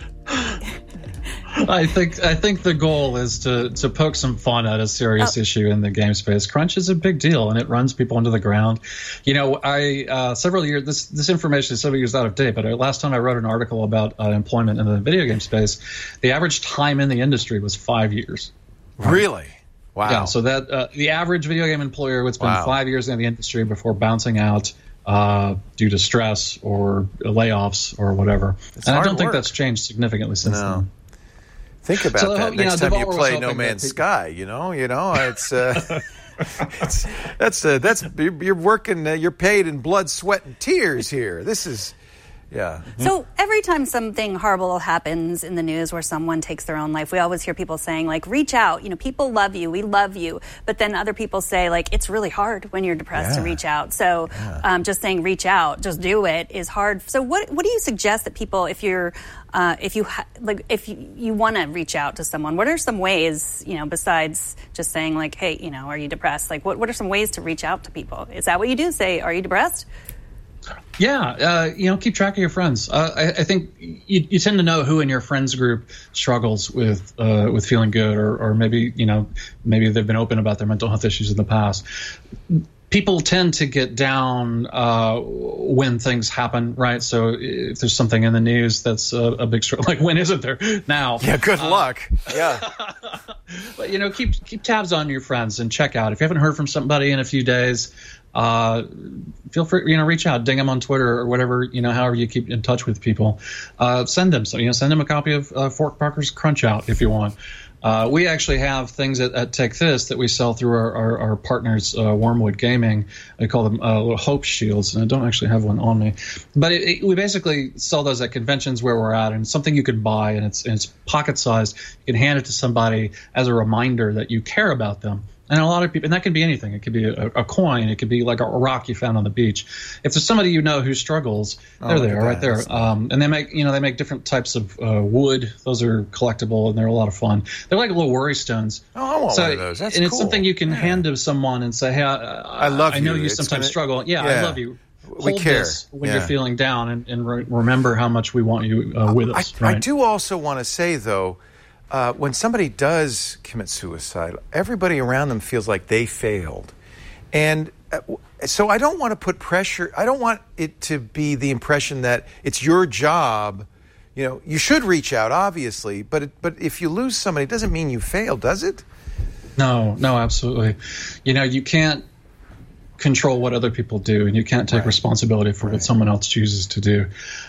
I think I think the goal is to, to poke some fun at a serious Oh. issue in the game space. Crunch is a big deal, and it runs people into the ground. You know, I uh, several years this this information is several years out of date. But last time I wrote an article about uh, employment in the video game space, the average time in the industry was five years. Really? Wow. Yeah, so that uh, the average video game employer would spend Wow. five years in the industry before bouncing out uh, due to stress or layoffs or whatever. It's and I hard don't think work. that's changed significantly since No. then. Think about So, that you know, next time you Devolver was play hoping No that Man's people- Sky. You know, you know, it's uh, it's that's uh, that's you're you're working. Uh, you're paid in blood, sweat, and tears here. This is, yeah. So every time something horrible happens in the news where someone takes their own life, we always hear people saying, like, reach out. You know, people love you. We love you. But then other people say, like, it's really hard when you're depressed to Yeah. reach out. So um, just saying reach out, just do it is hard. So what what do you suggest that people, if you're, uh, if you, ha- like, if you, you want to reach out to someone, what are some ways, you know, besides just saying, like, hey, you know, are you depressed? Like, what, what are some ways to reach out to people? Is that what you do? Say, are you depressed? Yeah, uh, you know, keep track of your friends. Uh, I, I think you, you tend to know who in your friends group struggles with uh, with feeling good, or, or maybe you know, maybe they've been open about their mental health issues in the past. People tend to get down uh, when things happen, right? So if there's something in the news that's a, a big struggle, like when isn't there now? Yeah. Good luck. Yeah. But you know, keep keep tabs on your friends and check out if you haven't heard from somebody in a few days. Uh, feel free, you know, reach out, ding them on Twitter or whatever, you know, however you keep in touch with people. Uh, send them, so you know, send them a copy of uh, Fork Parker's Crunch Out if you want. Uh, we actually have things at, at Take This that we sell through our, our, our partners, uh, Wormwood Gaming. I call them uh, little hope shields, and I don't actually have one on me. But it, it, we basically sell those at conventions where we're at, and it's something you can buy, and it's, and it's pocket-sized. You can hand it to somebody as a reminder that you care about them. And a lot of people, and that could be anything. It could be a, a coin. It could be like a rock you found on the beach. If there's somebody you know who struggles, they're look there, at right that. there. Um, and they make, you know, they make different types of uh, wood. Those are collectible, and they're a lot of fun. They're like little worry stones. Oh, I want so, one of those. That's and it's cool. something you can Yeah. hand to someone and say, "Hey, I, I love I know you. you It's sometimes gonna- struggle. Yeah, yeah. I love you. We Hold care. this when Yeah. you're feeling down, and, and re- remember how much we want you uh, with I, us." right? I do also want to say, though, uh, when somebody does commit suicide, everybody around them feels like they failed. And uh, w- so I don't want to put pressure. I don't want it to be the impression that it's your job. You know, you should reach out, obviously, but it, but if you lose somebody, it doesn't mean you failed, does it? No, no, absolutely. You know, you can't control what other people do, and you can't take Right. responsibility for Right. what someone else chooses to do.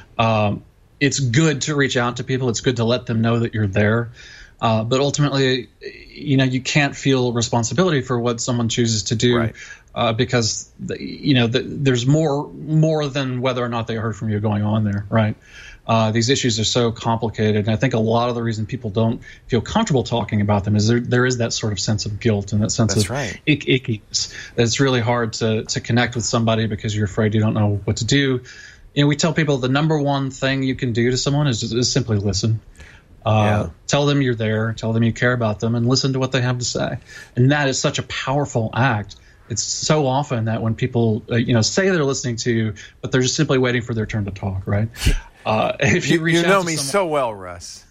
Um, it's good to reach out to people. It's good to let them know that you're there. Uh, but ultimately, you know, you can't feel responsibility for what someone chooses to do, Right. uh, because the, you know the, there's more more than whether or not they heard from you going on there, right? Uh, these issues are so complicated, and I think a lot of the reason people don't feel comfortable talking about them is there there is that sort of sense of guilt and that sense That's of right. ick, ickiness. It's really hard to to connect with somebody because you're afraid you don't know what to do. You know, we tell people the number one thing you can do to someone is, is simply listen. Uh, Yeah. Tell them you're there. Tell them you care about them, and listen to what they have to say. And that is such a powerful act. It's so often that when people, uh, you know, say they're listening to you, but they're just simply waiting for their turn to talk, right? Uh, if you, You, reach you out know to me someone- so well, Russ.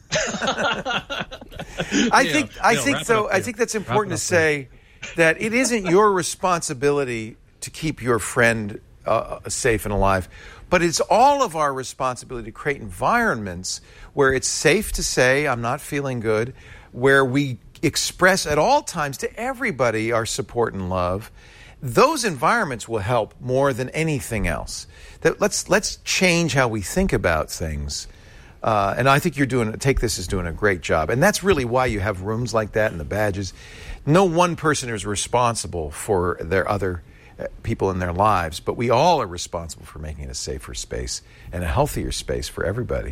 I Yeah, think I yeah, think wrap it though up I there. think that's Wrap it important to up there. say that it isn't your responsibility to keep your friend uh, safe and alive, but it's all of our responsibility to create environments where it's safe to say I'm not feeling good, where we express at all times to everybody our support and love. Those environments will help more than anything else. That let's let's change how we think about things. Uh, and I think you're doing, Take This is doing a great job. And that's really why you have rooms like that and the badges. No one person is responsible for their other uh, people in their lives, but we all are responsible for making it a safer space and a healthier space for everybody.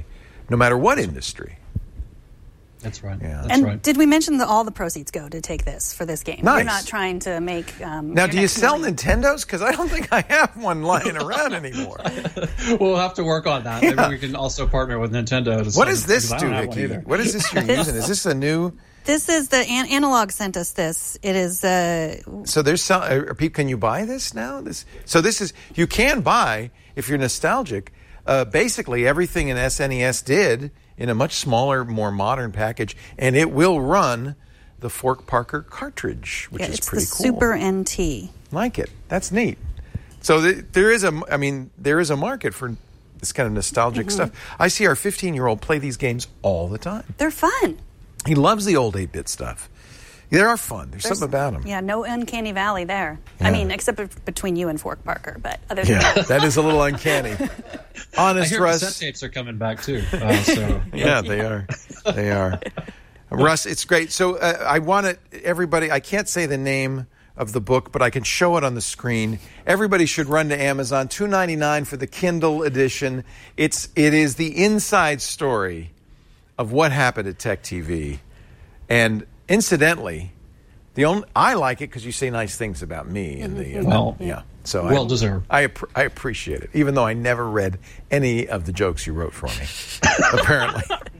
no matter what industry. That's right. Yeah. That's and right. did we mention that all the proceeds go to Take This for this game? Nice. You're not trying to make. Um, Now, your do you next sell million. Nintendos? Because I don't think I have one lying around anymore. We'll have to work on that. Yeah. Maybe we can also partner with Nintendo. To What sell does it, this because I do, don't have one Vicky? either. What is this you're using? Is this a new? This is the an- analog sent us this. It is. Uh, So there's some. Are people, can you buy this now? This. So this is. You can buy if you're nostalgic. Uh, basically, everything an S N E S did in a much smaller, more modern package, and it will run the Fork Parker cartridge, which yeah, is it's pretty the cool. Super N T. Like it. That's neat. So th- there is a. I mean, there is a market for this kind of nostalgic Mm-hmm. stuff. I see our fifteen-year-old play these games all the time. They're fun. He loves the old eight-bit stuff. They are fun. There's, There's- something about them. Yeah, no uncanny valley there. Yeah. I mean, except be- between you and Fork Parker, but other than Yeah, that. that is a little uncanny. I Honest, hear Russ. cassette tapes are coming back too. Uh, so Yeah, they are. They are. Russ, it's great. So uh, I want it, everybody, I can't say the name of the book, but I can show it on the screen. Everybody should run to Amazon. two ninety-nine for the Kindle edition. It's it is the inside story of what happened at Tech T V. And incidentally, the only I like it because you say nice things about me and the uh, Well, yeah. So well I, deserved. I appre- I appreciate it, even though I never read any of the jokes you wrote for me. Apparently,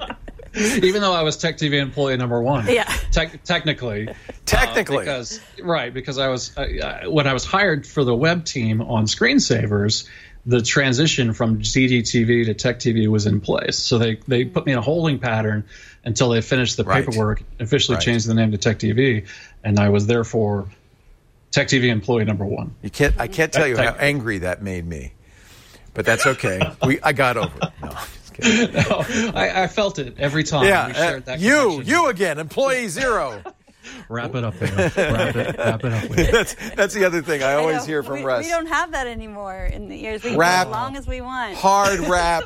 even though I was Tech T V employee number one, Yeah. tec- technically, Technically. uh, because right because I was uh, uh, when I was hired for the web team on Screensavers, the transition from C D T V to Tech T V was in place. So they they put me in a holding pattern until they finished the Right. paperwork, officially Right. changed the name to Tech T V, and I was therefore Tech T V employee number one. you can't. I can't tell you how Tech- angry that made me, but that's okay. We I got over it. No, just kidding. No, I, I felt it every time Yeah, we uh, shared that. you connection. you again, employee zero. Wrap it up, there. Wrap it, wrap it up. With that's that's the other thing I I always know, hear from we, Russ. We don't have that anymore in the ears. We can Rap. go as long as we want. Hard rap.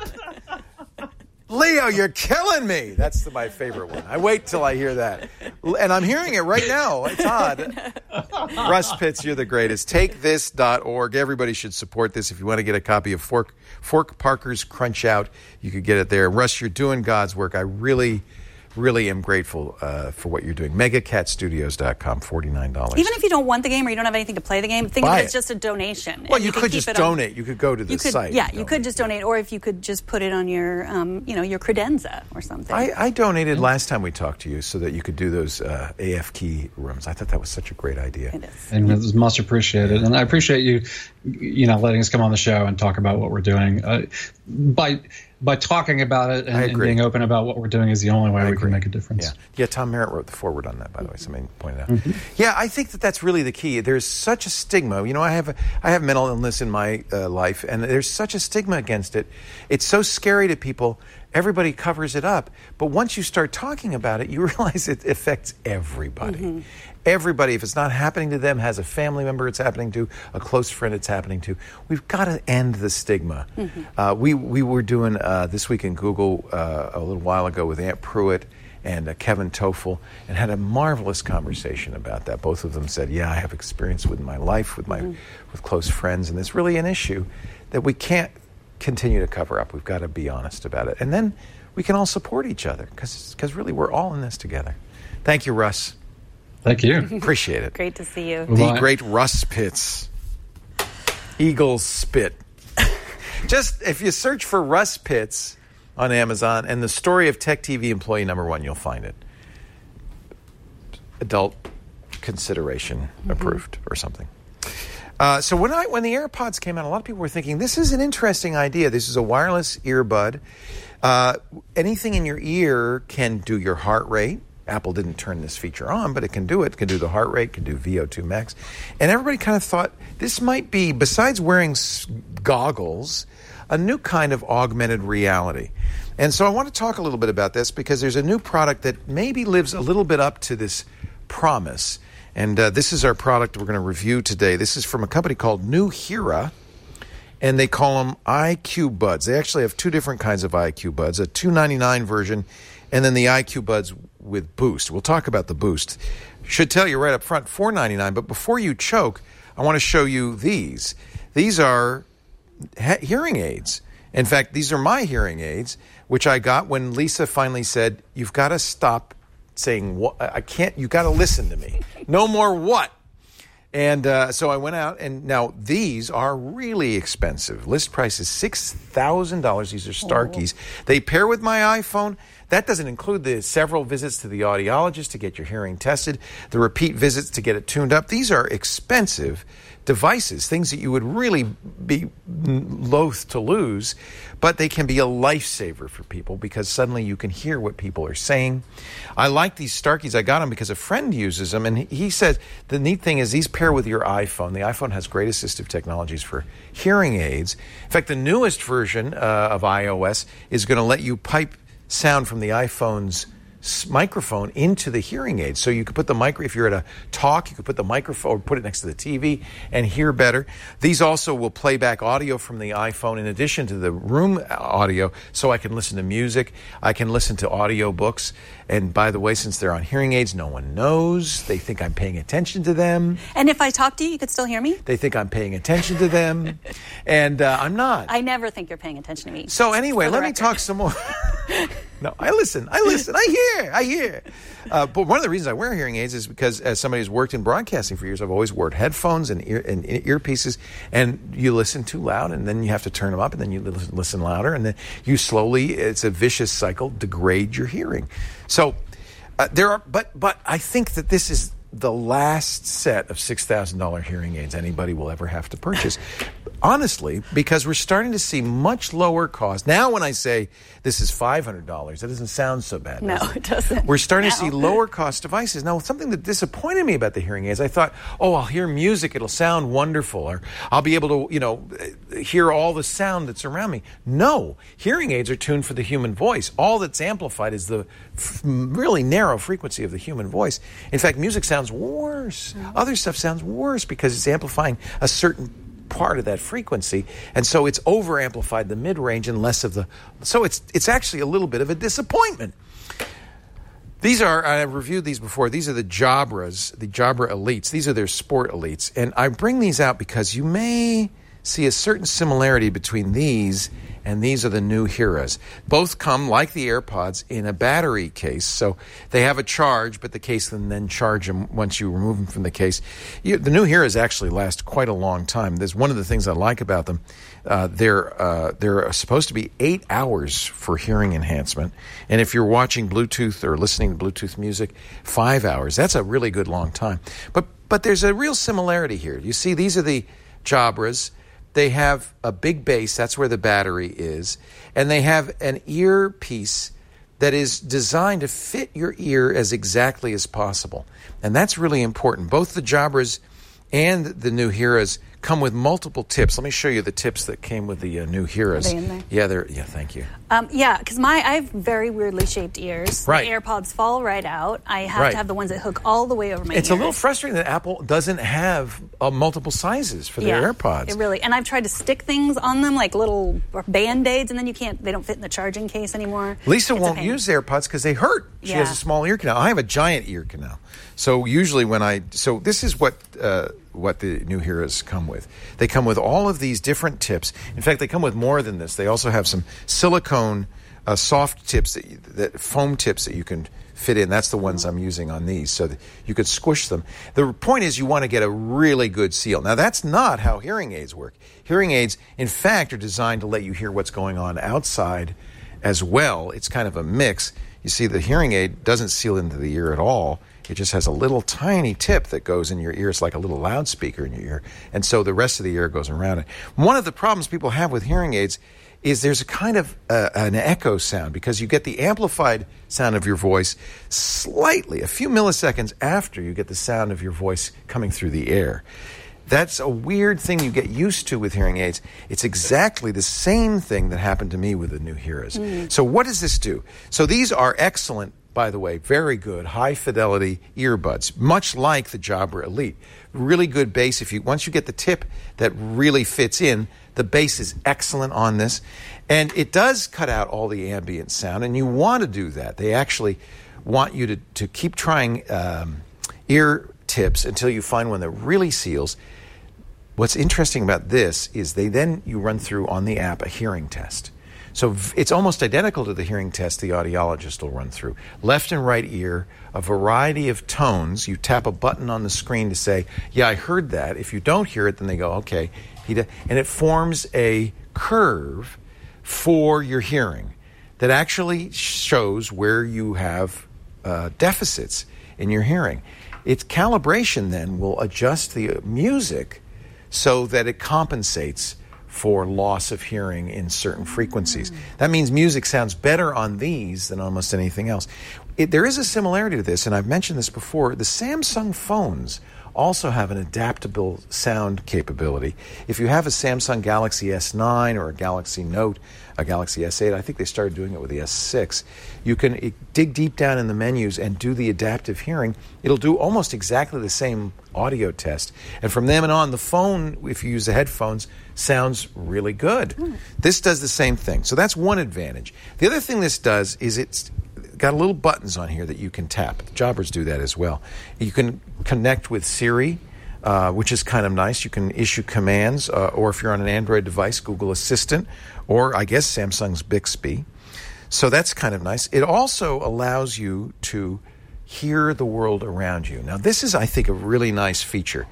Leo, you're killing me. That's the, my favorite one. I wait till I hear that. And I'm hearing it right now. It's odd. Russ Pitts, you're the greatest. Take this dot org. Everybody should support this. If you want to get a copy of Fork, Fork Parker's Crunch Out, you could get it there. Russ, you're doing God's work. I really, really am grateful uh, for what you're doing. mega cat studios dot com, forty-nine dollars. Even if you don't want the game or you don't have anything to play the game, think Buy of it as it. just a donation. Well, And you, can could keep just it on- donate. You could go to the You could, site. yeah, and you donate. could just donate, or if you could just put it on your, um, you know, your credenza or something. I, I donated last time we talked to you so that you could do those uh, A F key rooms. I thought that was such a great idea. It is. and it was much appreciated. And I appreciate you, you know, letting us come on the show and talk about what we're doing. Uh, by by talking about it and, I and agree. being open about what we're doing is the only way I we agree. can make a difference. Yeah, yeah. Tom Merritt wrote the foreword on that, by the way. Somebody pointed out. Yeah, I think that that's really the key. There's such a stigma. You know, I have I have mental illness in my uh, life, and there's such a stigma against it. It's so scary to people. Everybody covers it up, but once you start talking about it, you realize it affects everybody. Everybody, if it's not happening to them, has a family member it's happening to, a close friend it's happening to. We've got to end the stigma. Uh, we we were doing uh, This Week in Google uh, a little while ago with Aunt Pruitt and uh, Kevin Toffel, and had a marvelous conversation about that. Both of them said, "Yeah, I have experience with my life, with my with close friends, and it's really an issue that we can't continue to cover up. We've got to be honest about it, and then we can all support each other because because really we're all in this together." Thank you, Russ. Thank you. Appreciate it. Great to see you. The Bye. great Russ Pitts. Eagles spit. Just if you search for Russ Pitts on Amazon and the story of Tech T V employee number one, you'll find it. Adult consideration approved or something. Uh, so when I when the AirPods came out, a lot of people were thinking, this is an interesting idea. This is a wireless earbud. Uh, anything in your ear can do your heart rate. Apple didn't turn this feature on, but it can do it. It can do the heart rate, can do V O two max. And everybody kind of thought this might be, besides wearing s- goggles, a new kind of augmented reality. And so I want to talk a little bit about this because there's a new product that maybe lives a little bit up to this promise. And uh, this is our product we're going to review today. This is from a company called Nuheara, and they call them I Q Buds. They actually have two different kinds of I Q Buds, a two ninety-nine version and then the I Q Buds with Boost. We'll talk about the Boost. Should tell you right up front, four ninety-nine. But before you choke, I want to show you these. These are he- hearing aids. In fact, these are my hearing aids, which I got when Lisa finally said, you've got to stop saying, what? I can't, you got to listen to me. No more what? And uh, so I went out, and now these are really expensive. List price is six thousand dollars. These are Starkeys. Oh. They pair with my iPhone. That doesn't include the several visits to the audiologist to get your hearing tested, the repeat visits to get it tuned up. These are expensive devices, things that you would really be loath to lose, but they can be a lifesaver for people because suddenly you can hear what people are saying. I like these Starkeys. I got them because a friend uses them, and he said the neat thing is these pair with your iPhone. The iPhone has great assistive technologies for hearing aids. In fact, the newest version uh, of iOS is going to let you pipe sound from the iPhone's microphone into the hearing aid. So you could put the micro, if you're at a talk, you could put the microphone or put it next to the T V and hear better. These also will play back audio from the iPhone in addition to the room audio, so I can listen to music. I can listen to audio books. And by the way, since they're on hearing aids, no one knows. They think I'm paying attention to them. And if I talk to you, you could still hear me? They think I'm paying attention to them. And uh, I'm not. I never think you're paying attention to me. So anyway, let record. me talk some more. No, I listen. I listen. I hear. I hear. Uh, but one of the reasons I wear hearing aids is because as somebody who's worked in broadcasting for years, I've always worn headphones and, ear, and earpieces, and you listen too loud, and then you have to turn them up, and then you listen, listen louder, and then you slowly, it's a vicious cycle, degrade your hearing. So uh, there are, but but I think that this is the last set of six thousand dollars hearing aids anybody will ever have to purchase. Honestly, because we're starting to see much lower cost. Now when I say this is five hundred dollars, that doesn't sound so bad. No, does it? it doesn't. We're starting No. to see lower cost devices. Now, something that disappointed me about the hearing aids, I thought, oh, I'll hear music, it'll sound wonderful, or I'll be able to, you know, hear all the sound that's around me. No, hearing aids are tuned for the human voice. All that's amplified is the f- really narrow frequency of the human voice. In fact, music sounds worse. Mm-hmm. Other stuff sounds worse because it's amplifying a certain part of that frequency, and so it's over amplified the mid-range and less of the, so it's it's actually a little bit of a disappointment. These are, I've reviewed these before, these are the Jabras, the Jabra Elites. These are their sport elites, and I bring these out because you may see a certain similarity between these and these are the new Heras. Both come, like the AirPods, in a battery case. So they have a charge, but the case can then charge them once you remove them from the case. You, the new Heras actually last quite a long time. There's one of the things I like about them. Uh, they're uh, they're supposed to be eight hours for hearing enhancement. And if you're watching Bluetooth or listening to Bluetooth music, five hours. That's a really good long time. But but there's a real similarity here. You see, these are the Jabras. They have a big base, that's where the battery is, and they have an earpiece that is designed to fit your ear as exactly as possible. And that's really important. Both the Jabras and the new Heras come with multiple tips. Let me show you the tips that came with the uh, new Heras. Are they in there? Yeah, they're. Yeah, thank you. Um, yeah, because my I have very weirdly shaped ears. Right. The AirPods fall right out. I have Right. to have the ones that hook all the way over my It's ears. a little frustrating that Apple doesn't have uh, multiple sizes for their Yeah, AirPods. It really, and I've tried to stick things on them like little Band-Aids, and then you can't. They don't fit in the charging case anymore. Lisa It's a won't pain. use AirPods because they hurt. She has Yeah. a small ear canal. I have a giant ear canal. So usually when I... So this is what uh, what the new Heras come with. They come with all of these different tips. In fact, they come with more than this. They also have some silicone uh, soft tips, that, you, that foam tips that you can fit in. That's the ones I'm using on these, so that you could squish them. The point is you want to get a really good seal. Now, that's not how hearing aids work. Hearing aids, in fact, are designed to let you hear what's going on outside as well. It's kind of a mix. You see, the hearing aid doesn't seal into the ear at all. It just has a little tiny tip that goes in your ear. It's like a little loudspeaker in your ear. And so the rest of the ear goes around it. One of the problems people have with hearing aids is there's a kind of uh, an echo sound because you get the amplified sound of your voice slightly, a few milliseconds after you get the sound of your voice coming through the air. That's a weird thing you get used to with hearing aids. It's exactly the same thing that happened to me with the new Heras. Mm. So what does this do? So these are excellent, by the way, very good, high-fidelity earbuds, much like the Jabra Elite. Really good bass. If you once you get the tip that really fits in, the bass is excellent on this. And it does cut out all the ambient sound, and you want to do that. They actually want you to, to keep trying um, ear tips until you find one that really seals. what's interesting about this is they then, you run through on the app a hearing test. So it's almost identical to the hearing test the audiologist will run through. Left and right ear, a variety of tones. You tap a button on the screen to say, yeah, I heard that. If you don't hear it, then they go, okay. He d-. And it forms a curve for your hearing that actually shows where you have uh, deficits in your hearing. Its calibration then will adjust the music so that it compensates for loss of hearing in certain frequencies. That means music sounds better on these than almost anything else. It, there is a similarity to this, and I've mentioned this before. The Samsung phones also have an adaptable sound capability. If you have a Samsung Galaxy S nine or a Galaxy Note, a Galaxy S eight, I think they started doing it with the S six, you can it, dig deep down in the menus and do the adaptive hearing. It'll do almost exactly the same audio test. And from then on, the phone, if you use the headphones, sounds really good. Mm. This does the same thing. So that's one advantage. The other thing this does is it's got little buttons on here that you can tap. The Jobbers do that as well. You can connect with Siri, uh, which is kind of nice. You can issue commands, uh, or if you're on an Android device, Google Assistant, or I guess Samsung's Bixby. So that's kind of nice. It also allows you to hear the world around you. Now, this is, I think, a really nice feature.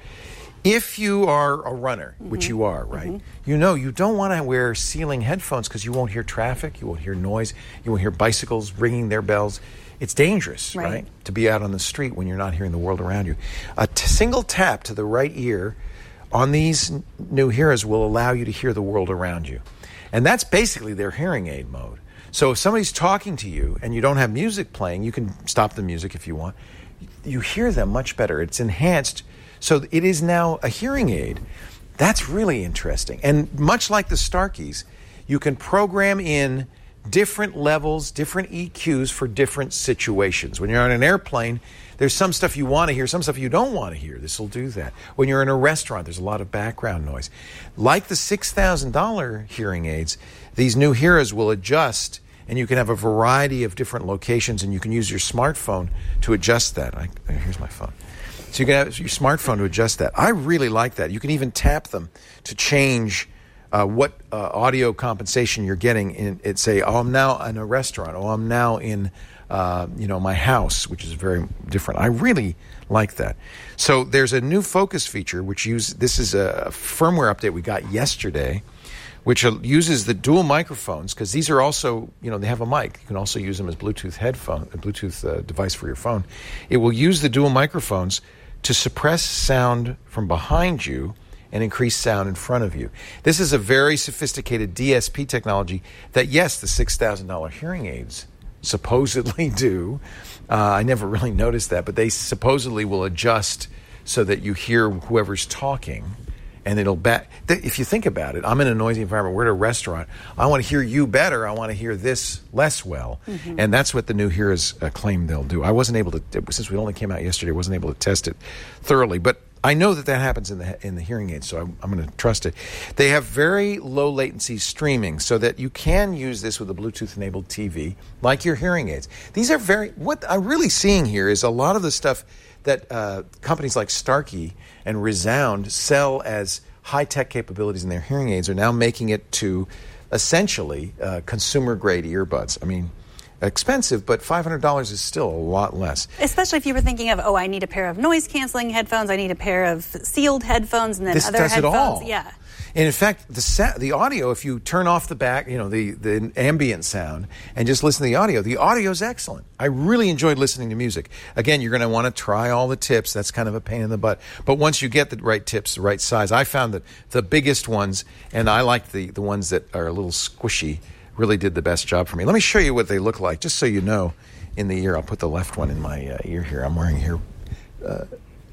If you are a runner, mm-hmm. which you are, right, mm-hmm. you know you don't want to wear ceiling headphones because you won't hear traffic, you won't hear noise, you won't hear bicycles ringing their bells. It's dangerous, right. right, to be out on the street when you're not hearing the world around you. A t- single tap to the right ear on these n- new hearers will allow you to hear the world around you. And that's basically their hearing aid mode. So if somebody's talking to you and you don't have music playing, you can stop the music if you want. You hear them much better. It's enhanced. So it is now a hearing aid. That's really interesting. And much like the Starkeys, you can program in different levels, different E Qs for different situations. When you're on an airplane, there's some stuff you want to hear, some stuff you don't want to hear. This will do that. When you're in a restaurant, there's a lot of background noise. Like the six thousand dollars hearing aids, these new hearers will adjust, and you can have a variety of different locations, and you can use your smartphone to adjust that. I, here's my phone. So you can have your smartphone to adjust that. I really like that. You can even tap them to change uh, what uh, audio compensation you're getting. In, it say, oh, I'm now in a restaurant. Oh, I'm now in, uh, you know, my house, which is very different. I really like that. So there's a new focus feature, which use this is a firmware update we got yesterday, which uses the dual microphones, because these are also, you know, they have a mic. You can also use them as Bluetooth headphone, a Bluetooth uh, device for your phone. It will use the dual microphones to suppress sound from behind you and increase sound in front of you. This is a very sophisticated D S P technology that, yes, the six thousand dollars hearing aids supposedly do. Uh, I never really noticed that, but they supposedly will adjust so that you hear whoever's talking. And it'll back. If you think about it, I'm in a noisy environment. We're at a restaurant. I want to hear you better. I want to hear this less well. Mm-hmm. And that's what the new hearers uh, claim they'll do. I wasn't able to, since we only came out yesterday, I wasn't able to test it thoroughly. But I know that that happens in the in the hearing aids, so I'm, I'm going to trust it. They have very low latency streaming, so that you can use this with a Bluetooth-enabled T V, like your hearing aids. These are very. What I'm really seeing here is a lot of the stuff that uh, companies like Starkey and Resound sell as high-tech capabilities in their hearing aids are now making it to essentially uh, consumer-grade earbuds. I mean, expensive, but five hundred dollars is still a lot less. Especially if you were thinking of, oh, I need a pair of noise-canceling headphones, I need a pair of sealed headphones, and then this other does headphones. It all. Yeah. And in fact, the sa- the audio, if you turn off the back, you know, the, the ambient sound and just listen to the audio, the audio is excellent. I really enjoyed listening to music. Again, you're going to want to try all the tips. That's kind of a pain in the butt. But once you get the right tips, the right size, I found that the biggest ones, and I like the, the ones that are a little squishy, really did the best job for me. Let me show you what they look like, just so you know in the ear. I'll put the left one in my uh, ear here. I'm wearing here. Uh,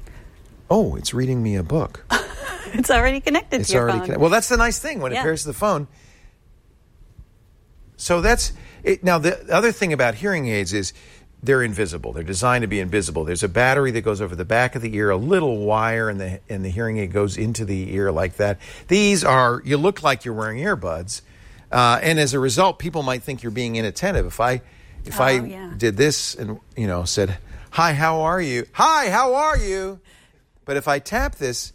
oh, it's reading me a book. It's already connected it's to your already phone. Connect- well, that's the nice thing when yeah. it pairs to the phone. So that's it. Now, the other thing about hearing aids is they're invisible. They're designed to be invisible. There's a battery that goes over the back of the ear, a little wire, and the and the hearing aid goes into the ear like that. These are, you look like you're wearing earbuds, uh, and as a result, people might think you're being inattentive. If I if oh, I yeah. did this and, you know, said, "Hi, how are you? Hi, how are you?" But if I tap this,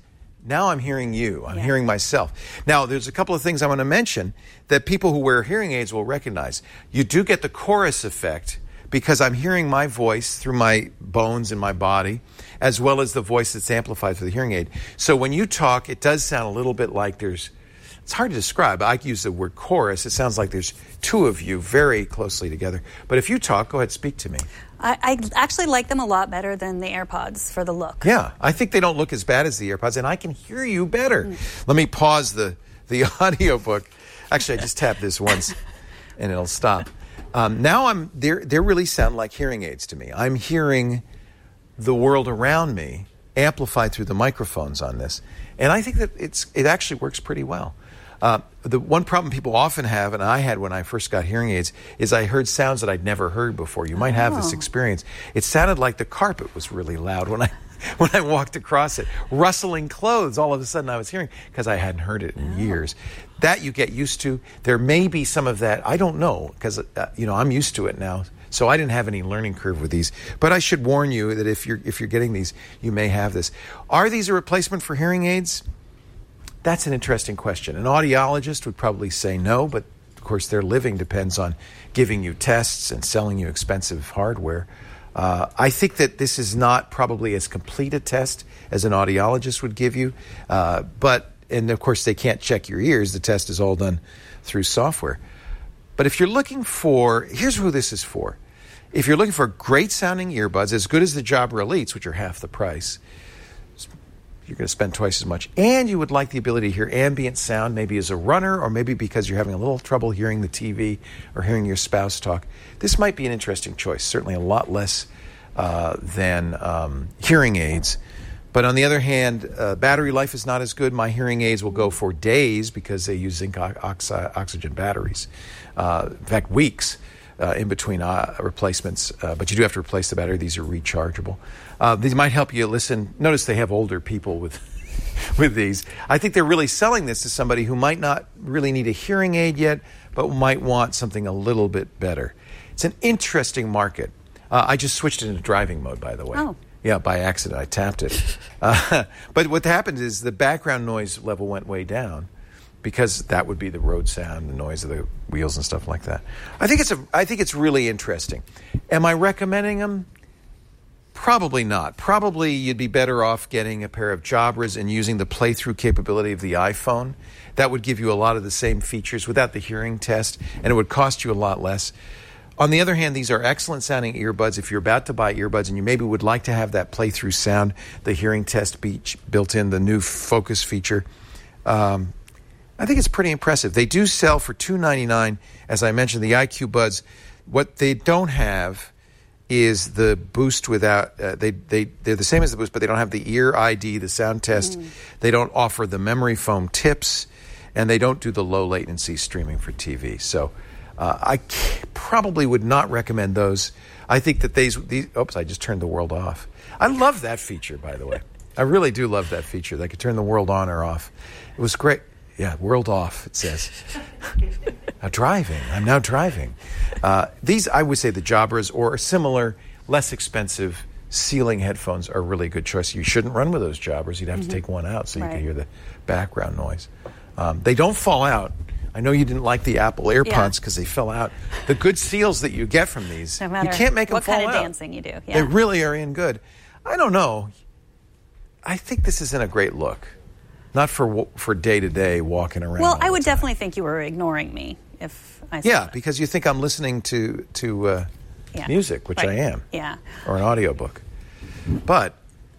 Now I'm hearing you. I'm Yeah. hearing myself. Now, there's a couple of things I want to mention that people who wear hearing aids will recognize. You do get the chorus effect because I'm hearing my voice through my bones in my body, as well as the voice that's amplified through the hearing aid. So when you talk, it does sound a little bit like there's, it's hard to describe. I use the word chorus. It sounds like there's two of you very closely together. But if you talk, go ahead, speak to me. I, I actually like them a lot better than the AirPods for the look. Yeah, I think they don't look as bad as the AirPods, and I can hear you better. Mm. Let me pause the, the audiobook. Actually, I just tapped this once, and it'll stop. Um, now I'm they they really sound like hearing aids to me. I'm hearing the world around me amplified through the microphones on this, and I think that it's it actually works pretty well. Uh, the one problem people often have, and I had when I first got hearing aids, is I heard sounds that I'd never heard before. You might have this experience. It sounded like the carpet was really loud when I when I walked across it. Rustling clothes, all of a sudden I was hearing, because I hadn't heard it in years. That you get used to. There may be some of that. I don't know, because uh, you know I'm used to it now. So I didn't have any learning curve with these. But I should warn you that if you're if you're getting these, you may have this. Are these a replacement for hearing aids? That's an interesting question. An audiologist would probably say no, but of course their living depends on giving you tests and selling you expensive hardware. Uh, I think that this is not probably as complete a test as an audiologist would give you, uh, but, and of course they can't check your ears. The test is all done through software. But if you're looking for, here's who this is for. If you're looking for great sounding earbuds, as good as the Jabra Elites, which are half the price, you're going to spend twice as much. And you would like the ability to hear ambient sound, maybe as a runner, or maybe because you're having a little trouble hearing the T V or hearing your spouse talk. This might be an interesting choice. Certainly a lot less uh, than um, hearing aids. But on the other hand, uh, battery life is not as good. My hearing aids will go for days because they use zinc oxi- oxygen batteries. Uh, in fact, weeks. Uh, in between uh, replacements, uh, but you do have to replace the battery. These are rechargeable. Uh, these might help you listen. Notice they have older people with with these. I think they're really selling this to somebody who might not really need a hearing aid yet, but might want something a little bit better. It's an interesting market. Uh, I just switched it into driving mode, by the way. Oh. Yeah, by accident. I tapped it. Uh, but what happened is the background noise level went way down, because that would be the road sound, the noise of the wheels and stuff like that. I think it's a, I think it's really interesting. Am I recommending them? Probably not. Probably you'd be better off getting a pair of Jabras and using the playthrough capability of the iPhone. That would give you a lot of the same features without the hearing test, and it would cost you a lot less. On the other hand, these are excellent sounding earbuds. If you're about to buy earbuds and you maybe would like to have that playthrough sound, the hearing test built in, the new focus feature, um, I think it's pretty impressive. They do sell for two dollars and ninety-nine cents. As I mentioned, the I Q Buds. What they don't have is the Boost without, uh, they, they, they're the same as the Boost, but they don't have the ear I D, the sound test. Mm. They don't offer the memory foam tips, and they don't do the low latency streaming for T V. So uh, I probably would not recommend those. I think that these, these, oops, I just turned the world off. I love that feature, by the way. I really do love that feature. They could turn the world on or off. It was great. Yeah, world off, it says. Now driving. I'm now driving. Uh, these, I would say the Jabras or similar, less expensive ceiling headphones are a really good choice. You shouldn't run with those Jabras. You'd have mm-hmm. to take one out so you right. can hear the background noise. Um, they don't fall out. I know you didn't like the Apple AirPods because yeah. they fell out. The good seals that you get from these, no you can't make them what fall out. What kind of dancing you do. Yeah. They really are in good. I don't know. I think this isn't a great look. Not for for day-to-day walking around. Well, I would time. definitely think you were ignoring me if I said Yeah, that. because you think I'm listening to, to uh, yeah. music, which right. I am. Yeah. Or an audiobook. But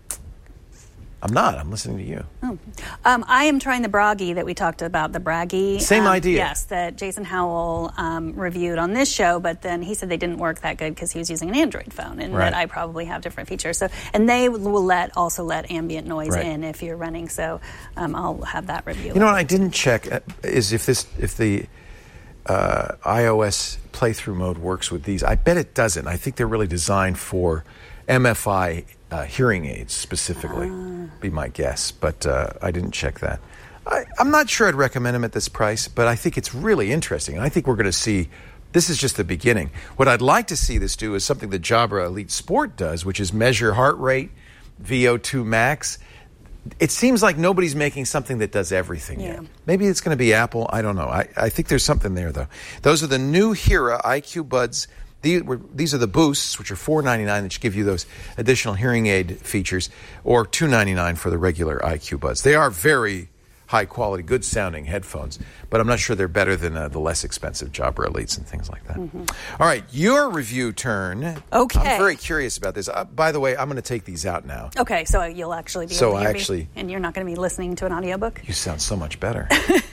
I'm not. I'm listening to you. Oh. Um, I am trying the Bragi that we talked about, the Bragi. Same um, idea. Yes, that Jason Howell um, reviewed on this show, but then he said they didn't work that good because he was using an Android phone, and right. that I probably have different features. So, and they will let also let ambient noise right. in if you're running. So, um, I'll have that review. You know what I didn't check is if this if the uh, iOS playthrough mode works with these. I bet it doesn't. I think they're really designed for M F I uh, hearing aids specifically, uh. be my guess. But uh, I didn't check that. I, I'm not sure I'd recommend them at this price, but I think it's really interesting. And I think we're going to see, this is just the beginning. What I'd like to see this do is something that Jabra Elite Sport does, which is measure heart rate, V O two max. it seems like nobody's making something that does everything Yeah. yet. Maybe it's going to be Apple. I don't know. I, I think there's something there, though. Those are the new Hera I Q Buds. These, were, these are the boosts, which are four ninety-nine, that should give you those additional hearing aid features, or two ninety-nine for the regular I Q Buds. They are very high quality, good sounding headphones, but I'm not sure they're better than uh, the less expensive Jabra Elites and things like that. Mm-hmm. All right, your review turn. Okay. I'm very curious about this. Uh, by the way, I'm going to take these out now. Okay, so you'll actually be So able to hear I me, actually- and you're not going to be listening to an audiobook? You sound so much better.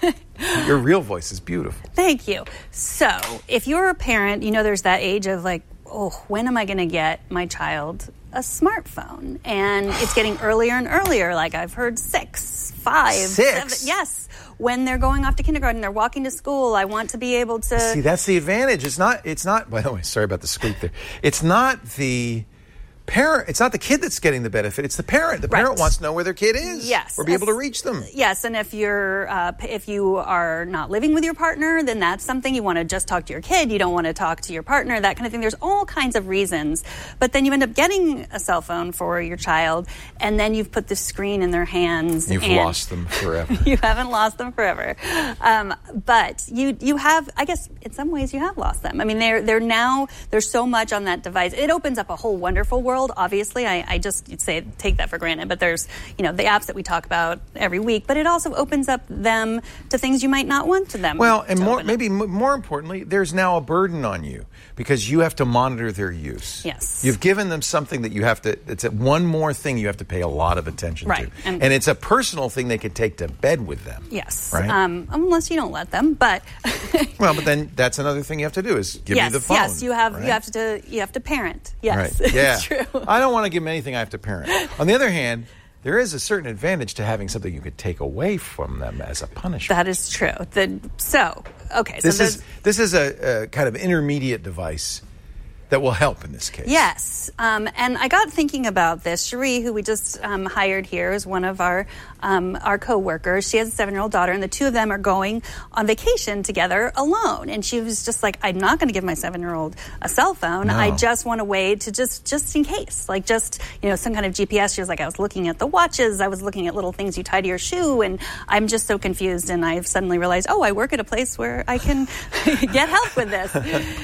Your real voice is beautiful. Thank you. So, if you're a parent, you know there's that age of like, oh, when am I going to get my child a smartphone? And it's getting earlier and earlier. Like I've heard six, five, Six? seven. Yes. When they're going off to kindergarten, they're walking to school. I want to be able to. See, that's the advantage. It's not, it's not, by the way, sorry about the squeak there. It's not the parent, it's not the kid that's getting the benefit. It's the parent. The Right. parent wants to know where their kid is. Yes. Or be able to As- reach them. Yes, and if you're uh, p- if you are not living with your partner, then that's something you want to just talk to your kid. You don't want to talk to your partner, that kind of thing. There's all kinds of reasons, but then you end up getting a cell phone for your child, and then you've put the screen in their hands. You've and lost them forever. You haven't lost them forever, um, but you you have. I guess in some ways you have lost them. I mean, they're they're now there's so much on that device. It opens up a whole wonderful world. Obviously, I, I just say take that for granted, but there's you know the apps that we talk about every week, but it also opens up them to things you might not want to them. Well, and to more, open up. maybe m- more importantly, there's now a burden on you because you have to monitor their use. Yes. You've given them something that you have to, it's a, one more thing you have to pay a lot of attention Right. to. And- And, it's a personal thing they could take to bed with them. Yes, Right? um, unless you don't let them, but. Well, but then that's another thing you have to do is give yes, me the phone. yes, you have right? you have to you have to parent. Yes, Right. Yeah. it's true. I don't want to give them anything I have to parent. On the other hand, there is a certain advantage to having something you could take away from them as a punishment. That is true. The, so okay, this so is there's- this is a, a kind of intermediate device that will help in this case. Yes, um, and I got thinking about this. Cherie, who we just um, hired here, is one of our um, our coworkers. She has a seven-year-old daughter, and the two of them are going on vacation together alone. And she was just like, "I'm not going to give my seven-year-old a cell phone. No. I just want a way to just just in case, like just you know some kind of G P S." She was like, "I was looking at the watches. I was looking at little things you tie to your shoe, and I'm just so confused." And I've suddenly realized, oh, I work at a place where I can get help with this.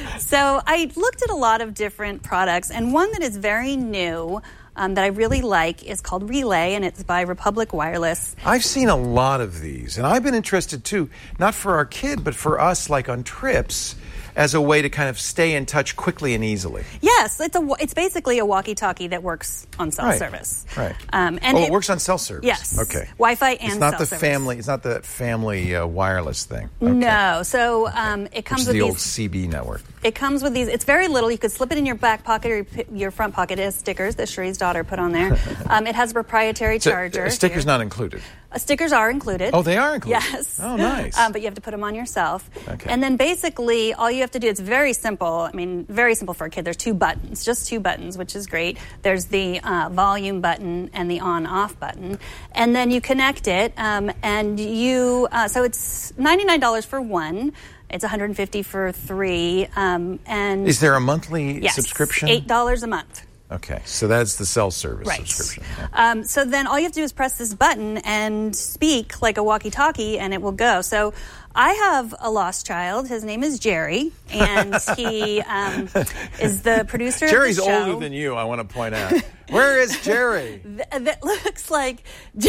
So I looked at a lot of different products, and one that is very new um, that I really like is called Relay, and it's by Republic Wireless. I've seen a lot of these, and I've been interested too, not for our kid, but for us, like on trips, as a way to kind of stay in touch quickly and easily. Yes, it's a wa- it's basically a walkie-talkie that works on cell Right. service. Right. Um, and oh, it, works on cell service. Yes. Okay. Wi-Fi and It's not cell the service. family. It's not the family uh, wireless thing. Okay. No, so um, it Which comes is with the these. old C B network. It comes with these. It's very little. You could slip it in your back pocket or your p- your front pocket. It has stickers that Cherie's daughter put on there. um, it has a proprietary So, charger. uh, sticker's here. not included. Uh, stickers are included. Oh, they are included? Yes. Oh, nice. Um, but you have to put them on yourself. Okay. And then basically, all you have to do, it's very simple. I mean, very simple for a kid. There's two buttons, just two buttons, which is great. There's the uh, volume button and the on-off button. And then you connect it, um, and you, uh, so it's ninety-nine dollars for one. It's one hundred fifty dollars for three. Um, and Is there a monthly yes, subscription? eight dollars a month. Okay, so that's the cell service Right. subscription. Yeah. Um, so then all you have to do is press this button and speak like a walkie-talkie, and it will go. So I have a lost child. His name is Jerry, and he um, is the producer Jerry's of the show. older than you, I want to point out. Where is Jerry? Th- that looks like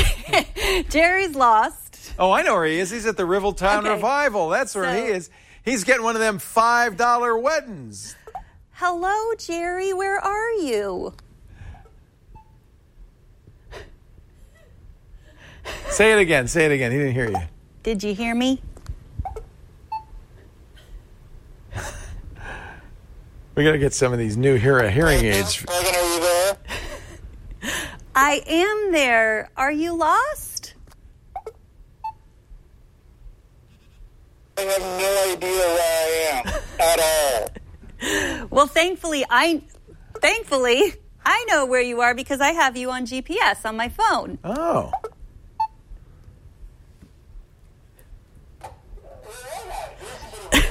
Jerry's lost. Oh, I know where he is. He's at the Riveltown Okay. Revival. That's where So- he is. He's getting one of them five dollar weddings. Hello, Jerry. Where are you? Say it again. Say it again. He didn't hear you. Did you hear me? We got to get some of these new Hera hearing aids. Megan, are you there? I am there. Are you lost? I have no idea where I am at all. Well, thankfully, I thankfully I know where you are because I have you on G P S on my phone. Oh.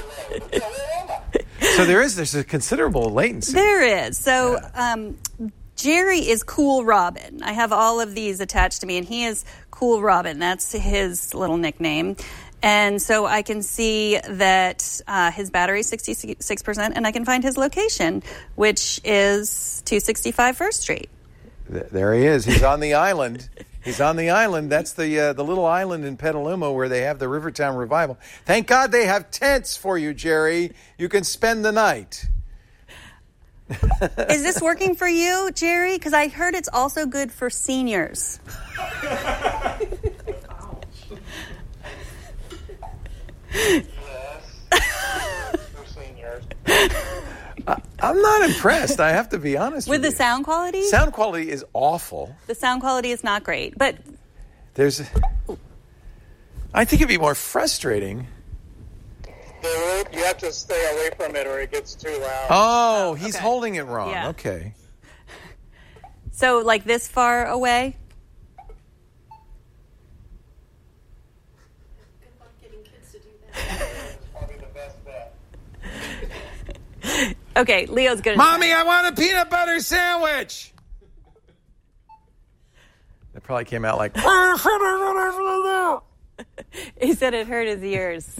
So there is there's a considerable latency. There is. So um, Jerry is Cool Robin. I have all of these attached to me, and he is Cool Robin. That's his little nickname. And so I can see that uh, his battery is sixty-six percent, and I can find his location, which is two sixty-five First Street. There he is. He's on the island. He's on the island. That's the uh, the little island in Petaluma where they have the Rivertown Revival. Thank God they have tents for you, Jerry. You can spend the night. Is this working for you, Jerry? Because I heard it's also good for seniors. Yes. For seniors. I, I'm not impressed. I have to be honest with, With the you. sound quality? Sound quality is awful. The sound quality is not great, but There's. I think it'd be more frustrating. You have to stay away from it or it gets too loud. Oh, he's okay. holding it wrong. Yeah. Okay. so like this far away? Probably the best bet. Okay, Leo's good. Mommy, I want a peanut butter sandwich. That probably came out like. He said it hurt his ears.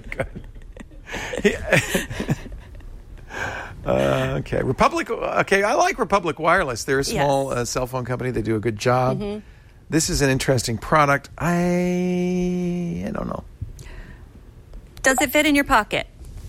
uh, okay, Republic. Okay, I like Republic Wireless. They're a small Yes. uh, cell phone company. They do a good job. Mm-hmm. This is an interesting product. I I don't know. Does it fit in your pocket?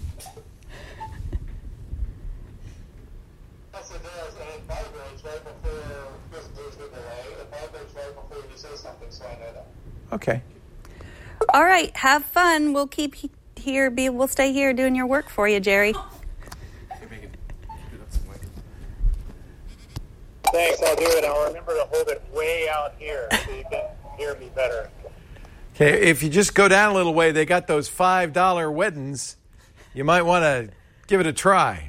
Yes, it does, and it vibrates right before this there's the delay. It vibrates right before you say something, so I know that. Okay. All right, have fun. We'll keep he- here. Be we'll stay here doing your work for you, Jerry. Thanks, I'll do it. I'll remember to hold it way out here so you can hear me better. Okay, if you just go down a little way, they got those five dollar weddings. You might want to give it a try.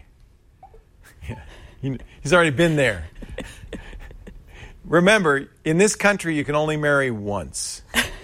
He's already been there. Remember, in this country, you can only marry once.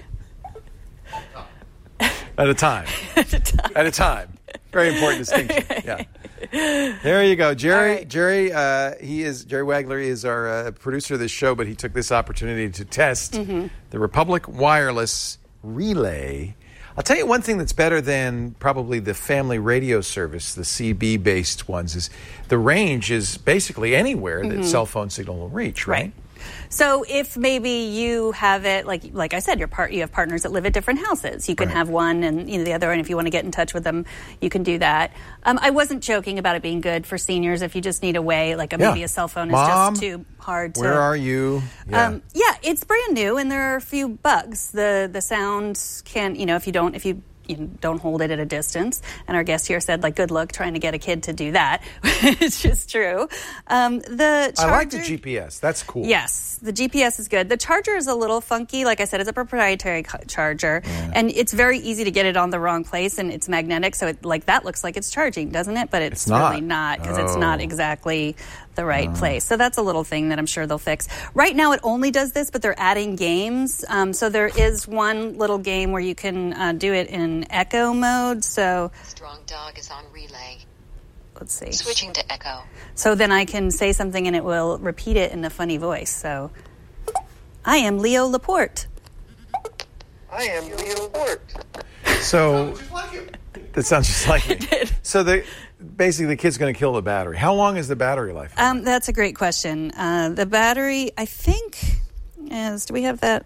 At a time. At a time. At a time. Very important distinction. Yeah. There you go, Jerry. Right. Jerry, uh, he is Jerry Wagler is our uh, producer of this show, but he took this opportunity to test Mm-hmm. the Republic Wireless Relay. I'll tell you one thing that's better than probably the family radio service, the C B-based ones, is the range is basically anywhere that cell phone signal will reach, right? Right. So if maybe you have it, like like I said, your part, you have partners that live at different houses. You can Right. have one and you know the other, and if you want to get in touch with them, you can do that. Um, I wasn't joking about it being good for seniors if you just need a way, like a, Yeah. maybe a cell phone is Mom, just too hard to. Where are you? Yeah. Um, yeah, it's brand new, and there are a few bugs. The the sound can, you know, if you don't, if you, you know, don't hold it at a distance. And our guest here said, like, good luck trying to get a kid to do that, which is true. Um, the charger, I like the G P S. That's cool. Yes, the G P S is good. The charger is a little funky. Like I said, it's a proprietary ca- charger, and it's very easy to get it on the wrong place, and it's magnetic, so it, like that looks like it's charging, doesn't it? But it's, It's not. really not because it's not Oh. exactly the right place. So that's a little thing that I'm sure they'll fix. Right now, it only does this, but they're adding games. Um, so there is one little game where you can uh, do it in echo mode. So Strong Dog is on relay. let's see. Switching to Echo. So then I can say something and it will repeat it in a funny voice. So I am Leo Laporte. I am Leo Port. So that sounds just like me. So the basically the kid's going to kill the battery. How long is the battery life? Um, that's a great question. Uh, the battery, I think, is, do we have that?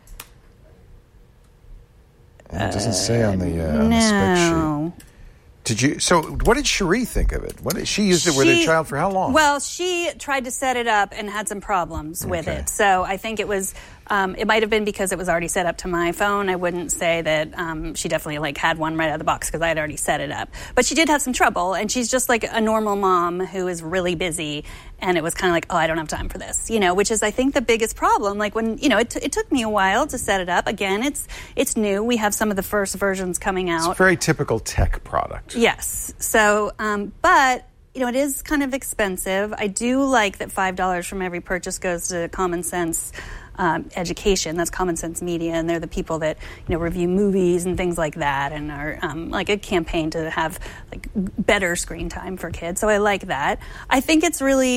it doesn't say on the, uh, on the spec sheet. No. Did you? So, what did Cherie think of it? What did, she used it with her She- child for how long? Well, she tried to set it up and had some problems with Okay. it. So I think it was, um, it might have been because it was already set up to my phone. I wouldn't say that um, she definitely like had one right out of the box because I had already set it up. But she did have some trouble, and she's just like a normal mom who is really busy. And it was kind of like, oh, I don't have time for this, you know, which is, I think, the biggest problem. Like when, you know, it, t- it took me a while to set it up. Again, it's it's new. We have some of the first versions coming out. it's a very typical tech product. Yes. So, um, but, you know, it is kind of expensive. I do like that five dollars from every purchase goes to Common Sense um, Education. That's Common Sense Media, and they're the people that, you know, review movies and things like that, and are um, like a campaign to have like better screen time for kids. So I like that. I think it's really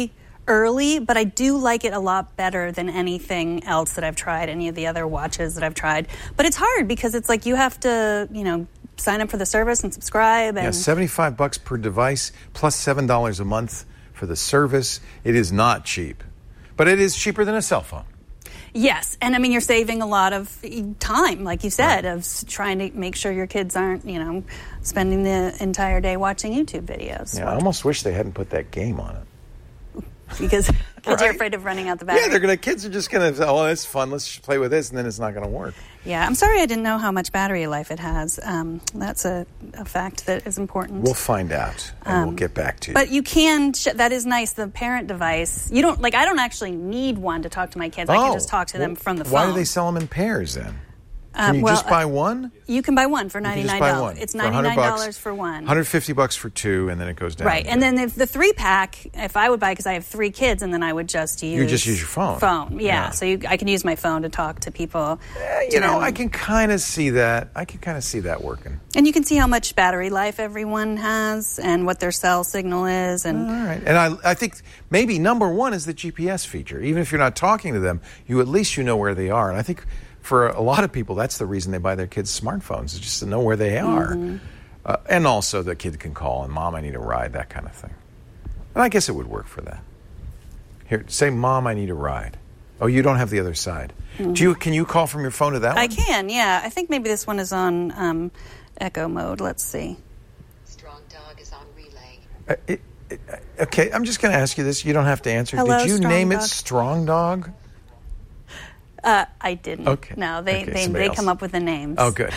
early, but I do like it a lot better than anything else that I've tried, any of the other watches that I've tried. But it's hard because it's like you have to, you know, sign up for the service and subscribe. And yeah, seventy-five bucks per device plus seven dollars a month for the service. It is not cheap, but it is cheaper than a cell phone. Yes, and I mean, you're saving a lot of time, like you said, right. of trying to make sure your kids aren't, you know, spending the entire day watching YouTube videos. Yeah, I almost wish they hadn't put that game on it. Because right? you're afraid of running out the battery. Yeah, they're gonna. Kids are just gonna. Oh, it's fun. Let's play with this, and then it's not gonna work. Yeah, I'm sorry I didn't know how much battery life it has. Um, that's a, a fact that is important. We'll find out, and um, we'll get back to you. But you can. Sh- that is nice. The parent device. You don't like. I don't actually need one to talk to my kids. Oh, I can just talk to them well, from the phone. Why do they sell them in pairs then? Can Uh, you well, just buy uh, one? You can buy one for ninety-nine dollars. It's ninety-nine dollars for one. one hundred fifty bucks for two, and then it goes down. Right, and then if the three pack, if I would buy, because I have three kids, and then I would just use you just use your phone. Phone, yeah. yeah. So you, I can use my phone to talk to people. Yeah, you know, them. I can kind of see that. I can kind of see that working. And you can see how much battery life everyone has, and what their cell signal is, and all right. And I, I think maybe number one is the G P S feature. Even if you're not talking to them, you at least you know where they are. And I think. For a lot of people, that's the reason they buy their kids smartphones, is just to know where they are. Mm-hmm. Uh, and also the kid can call and, Mom, I need a ride, that kind of thing. And I guess it would work for that. Here, say, Mom, I need a ride. Oh, you don't have the other side. Mm-hmm. Do you? Can you call from your phone to that I one? I can, yeah. I think maybe this one is on um, echo mode. Let's see. Strong Dog is on relay. Uh, it, it, okay, I'm just going to ask you this. You don't have to answer. Hello, Did you Strong name Dog? it Strong Dog? Uh, I didn't. Okay. No, they okay, they, they come up with the names. Oh, good.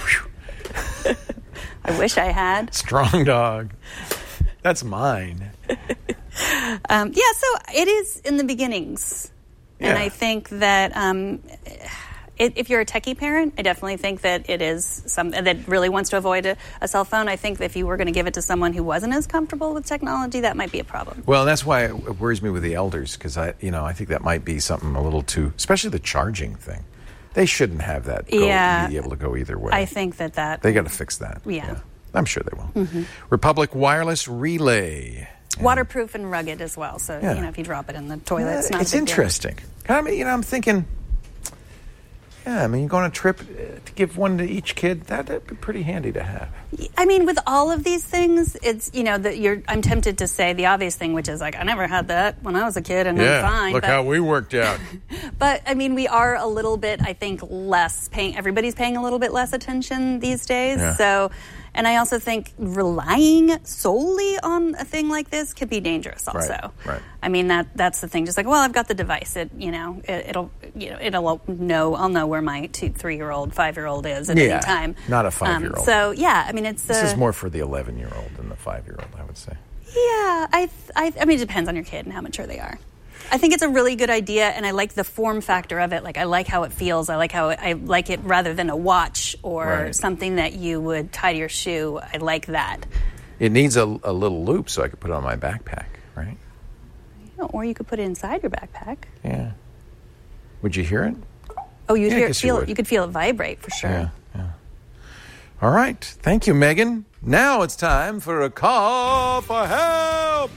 I wish I had. Strong Dog. That's mine. um, yeah, so it is in the beginnings. Yeah. And I think that um, it, if you're a techie parent, I definitely think that it is some that really wants to avoid a, a cell phone. I think that if you were going to give it to someone who wasn't as comfortable with technology, that might be a problem. Well, that's why it worries me with the elders, because I, you know, I think that might be something a little too, especially the charging thing. They shouldn't have that. Go, yeah, be able to go either way. I think that that they got to fix that. Yeah. yeah, I'm sure they will. Mm-hmm. Republic Wireless Relay. Waterproof and rugged as well. So yeah. you know, if you drop it in the toilet, yeah, it's not. It's a big interesting. Deal. I mean, you know, I'm thinking. Yeah, I mean, you go on a trip to give one to each kid. That'd be pretty handy to have. I mean, with all of these things, it's, you know, that you're. I'm tempted to say the obvious thing, which is like, I never had that when I was a kid, and yeah, I'm fine. Look but, how we worked out. But I mean, we are a little bit, I think, less paying. Everybody's paying a little bit less attention these days. Yeah. So, and I also think relying solely on a thing like this could be dangerous. Also, right, right. I mean, that that's the thing. Just like, well, I've got the device. It, you know, it, it'll, you know, it'll know. I'll know where my two, three-year-old, five-year-old is at yeah, any time. Not a five-year-old. Um, so yeah, I mean, it's this uh, is more for the eleven-year-old than the five-year-old, I would say. Yeah, I, I, I mean, it depends on your kid and how mature they are. I think it's a really good idea, and I like the form factor of it. Like, I like how it feels. I like how it, I like it rather than a watch or right. something that you would tie to your shoe. I like that. It needs a, a little loop so I could put it on my backpack, right? Yeah, or you could put it inside your backpack. Yeah. Would you hear it? Oh, you'd yeah, hear it, feel you it. You could feel it vibrate for sure. Yeah, yeah. All right. Thank you, Megan. Now it's time for a call for help.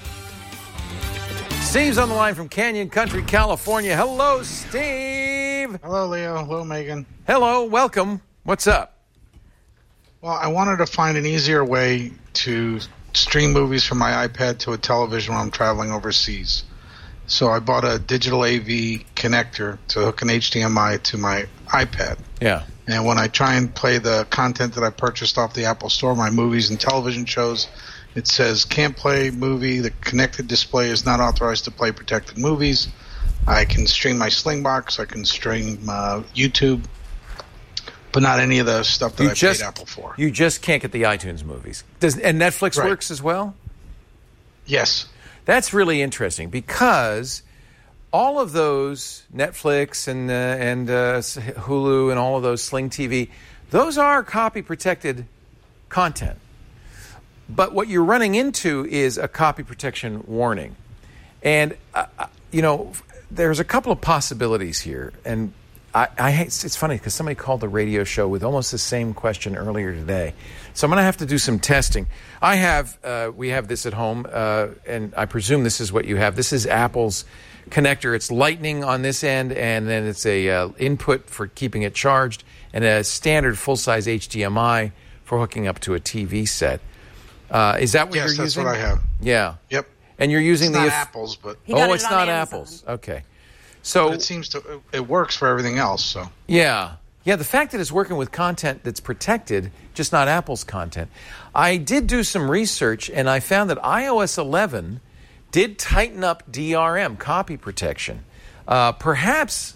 Steve's on the line from Canyon Country, California. Hello, Steve. Hello, Leo. Hello, Megan. Hello. Welcome. What's up? Well, I wanted to find an easier way to stream movies from my iPad to a television when I'm traveling overseas. So I bought a digital A V connector to hook an H D M I to my iPad. Yeah. And when I try and play the content that I purchased off the Apple Store, my movies and television shows, it says, can't play movie. The connected display is not authorized to play protected movies. I can stream my Slingbox. I can stream uh, YouTube, but not any of the stuff that you I just, paid Apple for. You just can't get the iTunes movies. Does And Netflix right. works as well? Yes. That's really interesting because all of those, Netflix and, uh, and uh, Hulu and all of those, Sling T V, those are copy-protected content. But what you're running into is a copy protection warning. And, uh, you know, there's a couple of possibilities here. And I, I it's, it's funny because somebody called the radio show with almost the same question earlier today. So I'm going to have to do some testing. I have, uh, we have this at home, uh, and I presume this is what you have. This is Apple's connector. It's Lightning on this end, and then it's a uh, input for keeping it charged, and a standard full-size H D M I for hooking up to a T V set. Uh, is that what yes, you're that's using? what I have. Yeah. Yep. And you're using it's the... not Apple's, but... Oh, it's it not Amazon. Apple's. Okay. So but it seems to... It works for everything else, so... Yeah. Yeah, the fact that it's working with content that's protected, just not Apple's content. I did do some research, and I found that i O S eleven did tighten up D R M, copy protection. Uh, perhaps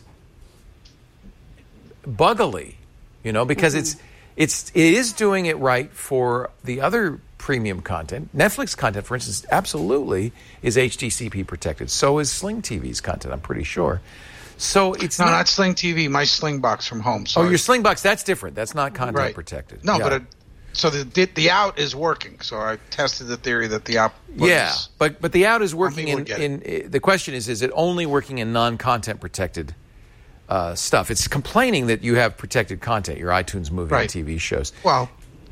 buggily, you know, because mm-hmm. it's it's it is doing it right for the other premium content. Netflix content, for instance, absolutely is H D C P protected. So is Sling T V's content, I'm pretty sure. So it's no, not, not Sling T V. My Sling box from home. Sorry. Oh, your Sling box, that's different. That's not content right. protected. No, yeah. but it, so the the out is working. So I tested the theory that the out. Was, yeah, but but the out is working in, in, in. The question is, is it only working in non-content protected uh, stuff? It's complaining that you have protected content, your iTunes movie right. and T V shows. Well,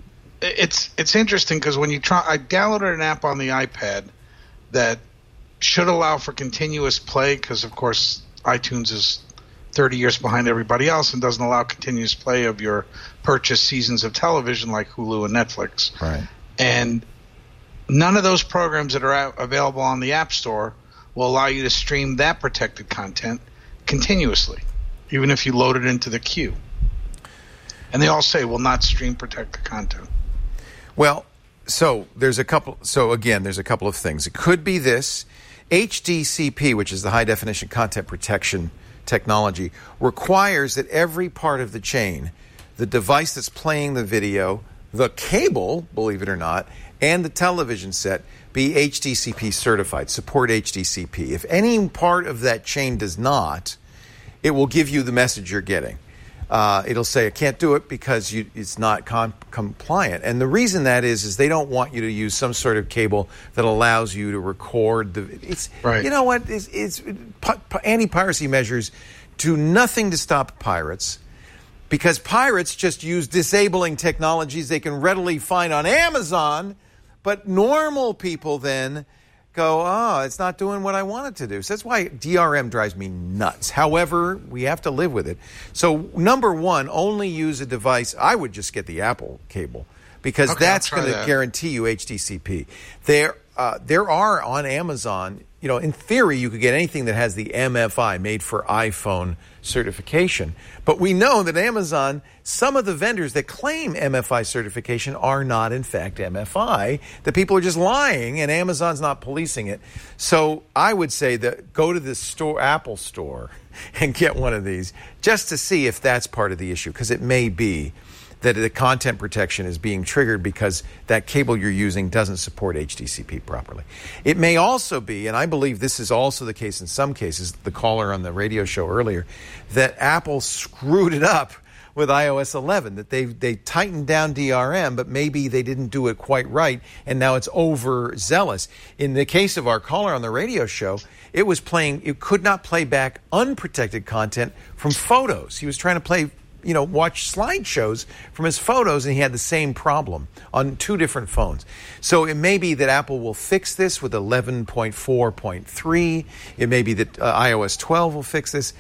it's it's interesting because when you try, I downloaded an app on the iPad that should allow for continuous play because, of course, iTunes is thirty years behind everybody else and doesn't allow continuous play of your purchased seasons of television like Hulu and Netflix. Right. And none of those programs that are out, available on the App Store will allow you to stream that protected content continuously, even if you load it into the queue. And they all say will not stream protected content. Well, so there's a couple. So again, there's a couple of things. It could be this H D C P, which is the high definition content protection technology, requires that every part of the chain, the device that's playing the video, the cable, believe it or not, and the television set, be H D C P certified, support H D C P. If any part of that chain does not, it will give you the message you're getting. Uh, it'll say, I can't do it because you, it's not com- compliant. And the reason that is, is they don't want you to use some sort of cable that allows you to record the... It's, right. You know what? It's, it's, anti-piracy measures do nothing to stop pirates because pirates just use disabling technologies they can readily find on Amazon, but normal people then go, oh, it's not doing what I want it to do. So that's why D R M drives me nuts. However, we have to live with it. So number one, only use a device. I would just get the Apple cable because okay, that's going to that. guarantee you H D C P. There, uh, there are on Amazon, you know, in theory, you could get anything that has the M F I, made for iPhone certification. But we know that Amazon, some of the vendors that claim M F I certification are not, in fact, M F I. The people are just lying, and Amazon's not policing it. So I would say that go to the store, Apple store, and get one of these just to see if that's part of the issue, because it may be that the content protection is being triggered because that cable you're using doesn't support H D C P properly. It may also be, and I believe this is also the case in some cases, the caller on the radio show earlier, that Apple screwed it up with i O S eleven, that they they tightened down D R M, but maybe they didn't do it quite right, and now it's overzealous. In the case of our caller on the radio show, it was playing, it could not play back unprotected content from photos. He was trying to play you know, watch slideshows from his photos, and he had the same problem on two different phones. So it may be that Apple will fix this with eleven point four point three. It may be that uh, i O S twelve will fix this.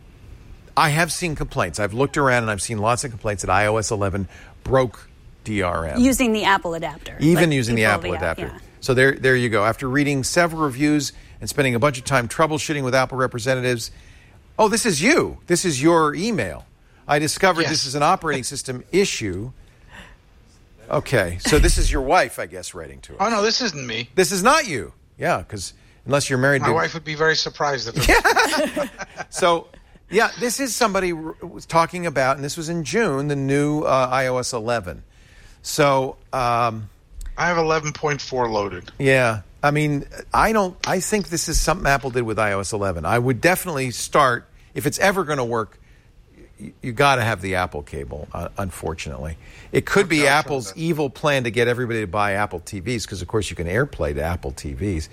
I have seen complaints. I've looked around, and I've seen lots of complaints that i O S eleven broke D R M. Using the Apple adapter. Even like using the Apple the, adapter. Yeah. So there, there you go. After reading several reviews and spending a bunch of time troubleshooting with Apple representatives, oh, this is you. This is your email. I discovered yes. this is an operating system issue. Okay, so this is your wife, I guess, writing to us. Oh, no, this isn't me. This is not you. Yeah, because unless you're married My to... My wife would be very surprised if it was. So, yeah, this is somebody was talking about, and this was in June, the new uh, i O S eleven. So... Um, I have eleven point four loaded. Yeah. I mean, I don't... I think this is something Apple did with i O S eleven. I would definitely start, if it's ever going to work, you, you got to have the Apple cable, uh, unfortunately. It could be Apple's evil plan to get everybody to buy Apple T Vs, because, of course, you can AirPlay to Apple T Vs.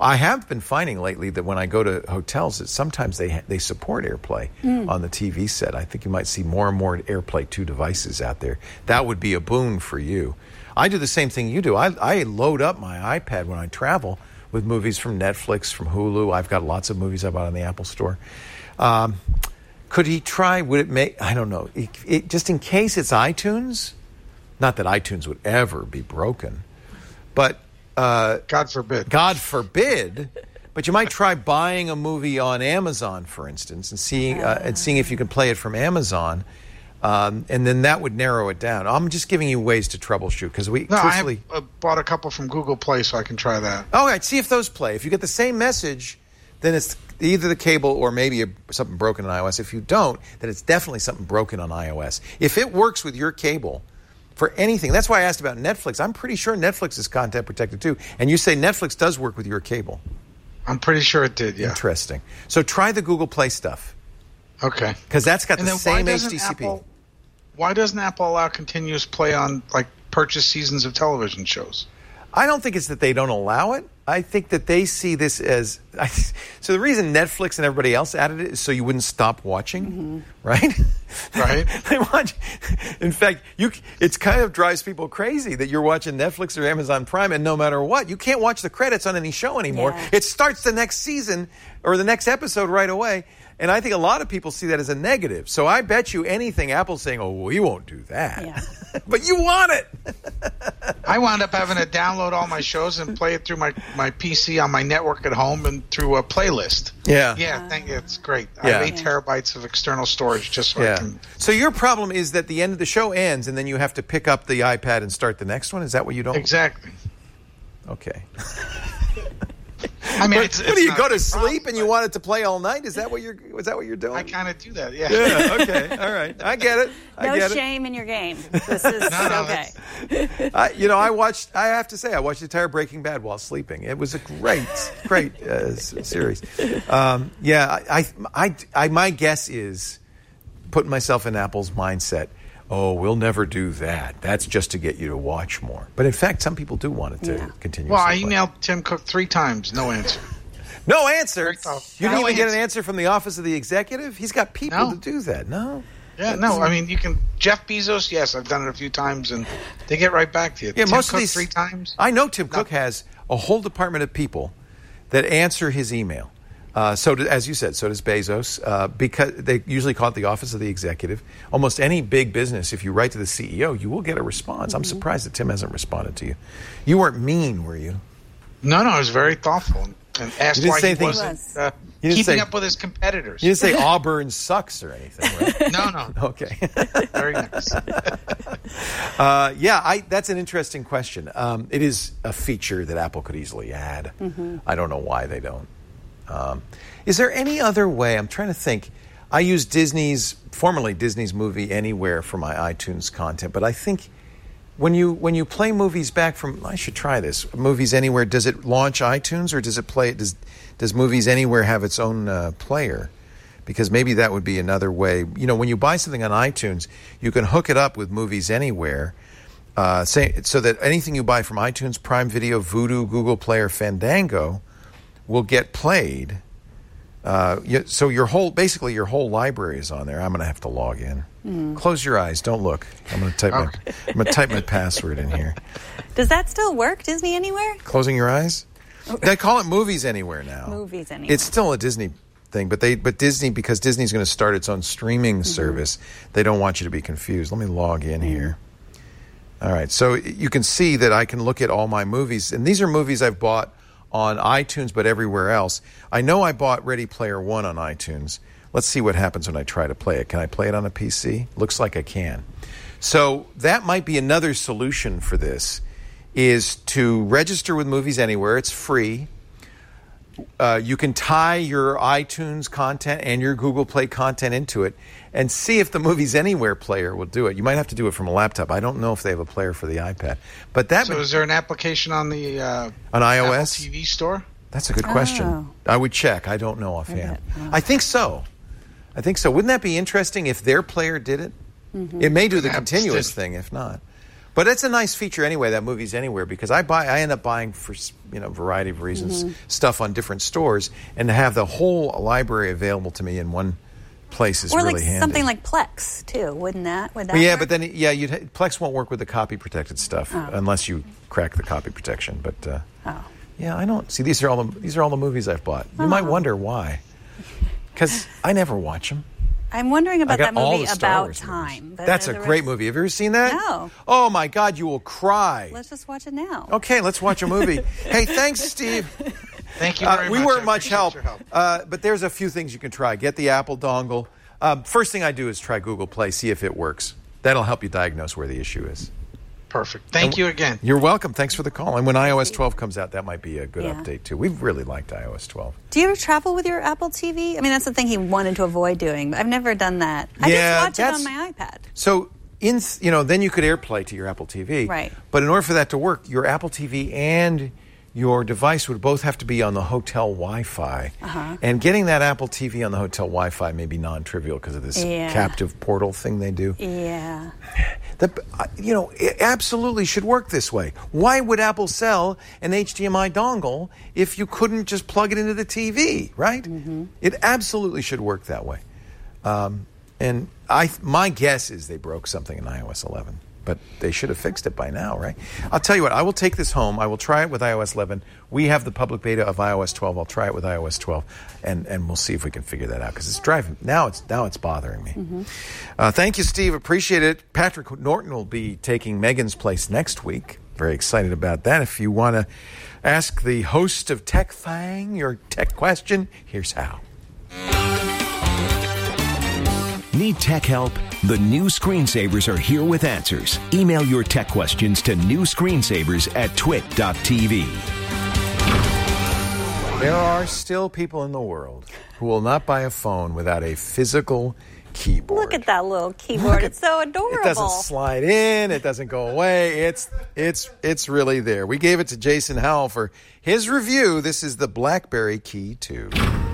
I have been finding lately that when I go to hotels, that sometimes they they support AirPlay mm. on the T V set. I think you might see more and more AirPlay two devices out there. That would be a boon for you. I do the same thing you do. I, I load up my iPad when I travel with movies from Netflix, from Hulu. I've got lots of movies I bought on the Apple Store. Um, could he try, would it make, I don't know, it, it, just in case it's iTunes, not that iTunes would ever be broken, but... Uh, God forbid. God forbid. But you might try buying a movie on Amazon, for instance, and seeing uh, and seeing if you can play it from Amazon, um, and then that would narrow it down. I'm just giving you ways to troubleshoot because we no, truthfully I have, uh, bought a couple from Google Play, so I can try that. All right, see if those play. If you get the same message, then it's either the cable or maybe a, something broken on iOS. If you don't, then it's definitely something broken on iOS. If it works with your cable. For anything. That's why I asked about Netflix. I'm pretty sure Netflix is content protected too. And you say Netflix does work with your cable. I'm pretty sure it did, yeah. Interesting. So try the Google Play stuff. Okay. Because that's got and the same H D C P. Apple, why doesn't Apple allow continuous play on, like, purchased seasons of television shows? I don't think it's that they don't allow it. I think that they see this as... I, so the reason Netflix and everybody else added it is so you wouldn't stop watching, mm-hmm. right? Right. They watch. In fact, you it kind of drives people crazy that you're watching Netflix or Amazon Prime, and no matter what, you can't watch the credits on any show anymore. Yeah. It starts the next season or the next episode right away. And I think a lot of people see that as a negative. So I bet you anything Apple's saying, oh, we won't do that. Yeah. But you want it. I wound up having to download all my shows and play it through my, my P C on my network at home and through a playlist. Yeah. Yeah, thank you. It's great. Yeah. I have eight yeah. terabytes of external storage just so yeah. I can... So your problem is that the end of the show ends and then you have to pick up the iPad and start the next one? Is that what you don't... Exactly. Okay. I mean, what, it's, what it's do you go to problem, sleep and you want it to play all night? Is that what you're? Is that what you're doing? I kind of do that. Yeah. Yeah. Okay. All right. I get it. I no get shame it. in your game. This is no, no, okay. I, you know, I watched. I have to say, I watched the entire Breaking Bad while sleeping. It was a great, great uh, series. Um, yeah. I, I, I, I. My guess is putting myself in Apple's mindset. Oh, we'll never do that. That's just to get you to watch more. But in fact, some people do want it to yeah. continue. Well, I emailed Tim Cook three times. No answer. No answer? You didn't no even answer. get an answer from the office of the executive? He's got people no. to do that. No? Yeah, no. I mean, you can... Jeff Bezos, yes, I've done it a few times, and they get right back to you. Yeah, Tim most Cook of these... three times? I know Tim no. Cook has a whole department of people that answer his email. Uh, so, do, as you said, so does Bezos, uh, because they usually call it the office of the executive. Almost any big business, if you write to the C E O, you will get a response. Mm-hmm. I'm surprised that Tim hasn't responded to you. You weren't mean, were you? No, no, I was very thoughththoughtful and, and asked why he wasn't uh, keeping say, up with his competitors. You didn't say Auburn sucks or anything, right? No, no. Okay. Very nice. uh, yeah, I, that's an interesting question. Um, it is a feature that Apple could easily add. Mm-hmm. I don't know why they don't. Um, is there any other way? I'm trying to think. I use Disney's, formerly Disney's Movie Anywhere for my iTunes content, but I think when you when you play movies back from, I should try this, Movies Anywhere, does it launch iTunes or does it play, does, does Movies Anywhere have its own uh, player? Because maybe that would be another way. You know, when you buy something on iTunes, you can hook it up with Movies Anywhere, uh, say, so that anything you buy from iTunes, Prime Video, Vudu, Google Play, or Fandango will get played. Uh, you, so your whole, basically your whole library is on there. I'm going to have to log in. Mm. Close your eyes. Don't look. I'm going to type my, I'm going to type my password in here. Does that still work, Disney Anywhere? Closing your eyes? They call it Movies Anywhere now. Movies Anywhere. It's still a Disney thing, but they, but Disney, because Disney's going to start its own streaming mm-hmm. service, they don't want you to be confused. Let me log in mm. here. All right. So you can see that I can look at all my movies, and these are movies I've bought on iTunes, but everywhere else. I know I bought Ready Player One on iTunes. Let's see what happens when I try to play it. Can I play it on a P C? Looks like I can. So that might be another solution for this, is to register with Movies Anywhere. It's free. Uh, you can tie your iTunes content and your Google Play content into it and see if the Movies Anywhere player will do it. You might have to do it from a laptop. I don't know if they have a player for the iPad. But that So would, is there an application on the uh, on iOS Apple T V store? That's a good question. Oh. I would check. I don't know offhand. I, I think so. I think so. Wouldn't that be interesting if their player did it? Mm-hmm. It may do the Perhaps continuous did. thing, if not. But it's a nice feature anyway, that Movies Anywhere, because I buy, I end up buying for, you know, a variety of reasons, mm-hmm. stuff on different stores, and to have the whole library available to me in one place is or really like handy. Something like Plex too, wouldn't that? Would that well, yeah, work? but then yeah, you'd, Plex won't work with the copy protected stuff oh. unless you crack the copy protection. But uh, oh. yeah, I don't see these are all the these are all the movies I've bought. You oh. might wonder why, because I never watch them. I'm wondering about that movie About Wars Time. That's a great movie. Have you ever seen that? No. Oh my God, you will cry. Let's just watch it now. Okay, let's watch a movie. Hey, thanks, Steve. Thank you very uh, we much. We weren't much help, help. Uh, but there's a few things you can try. Get the Apple dongle. Um, first thing I do is try Google Play, see if it works. That'll help you diagnose where the issue is. Perfect. Thank and you again. You're welcome. Thanks for the call. And when i O S twelve comes out, that might be a good yeah. update, too. We've really liked i O S twelve. Do you ever travel with your Apple T V? I mean, that's the thing he wanted to avoid doing. I've never done that. I yeah, just watch it on my iPad. So, in you know, then you could AirPlay to your Apple T V. Right. But in order for that to work, your Apple T V and your device would both have to be on the hotel Wi-Fi. Uh-huh. And getting that Apple T V on the hotel Wi-Fi may be non-trivial because of this yeah. captive portal thing they do. Yeah. The, you know, it absolutely should work this way. Why would Apple sell an H D M I dongle if you couldn't just plug it into the T V, right? Mm-hmm. It absolutely should work that way. Um, and I, my guess is they broke something in i O S eleven. But they should have fixed it by now, right? I'll tell you what, I will take this home. I will try it with i O S eleven. We have the public beta of i O S twelve. I'll try it with i O S twelve, and, and we'll see if we can figure that out, because it's driving, now it's now it's bothering me. Mm-hmm. Uh, thank you, Steve. Appreciate it. Patrick Norton will be taking Megan's place next week. Very excited about that. If you want to ask the host of Tech Thang your tech question, here's how. Need tech help? The new screensavers are here with answers. Email your tech questions to new screensavers at twit dot t v. There are still people in the world who will not buy a phone without a physical keyboard. Look at that little keyboard. At, it's so adorable. It doesn't slide in. It doesn't go away. It's it's it's really there. We gave it to Jason Howell for his review. This is the BlackBerry Key two.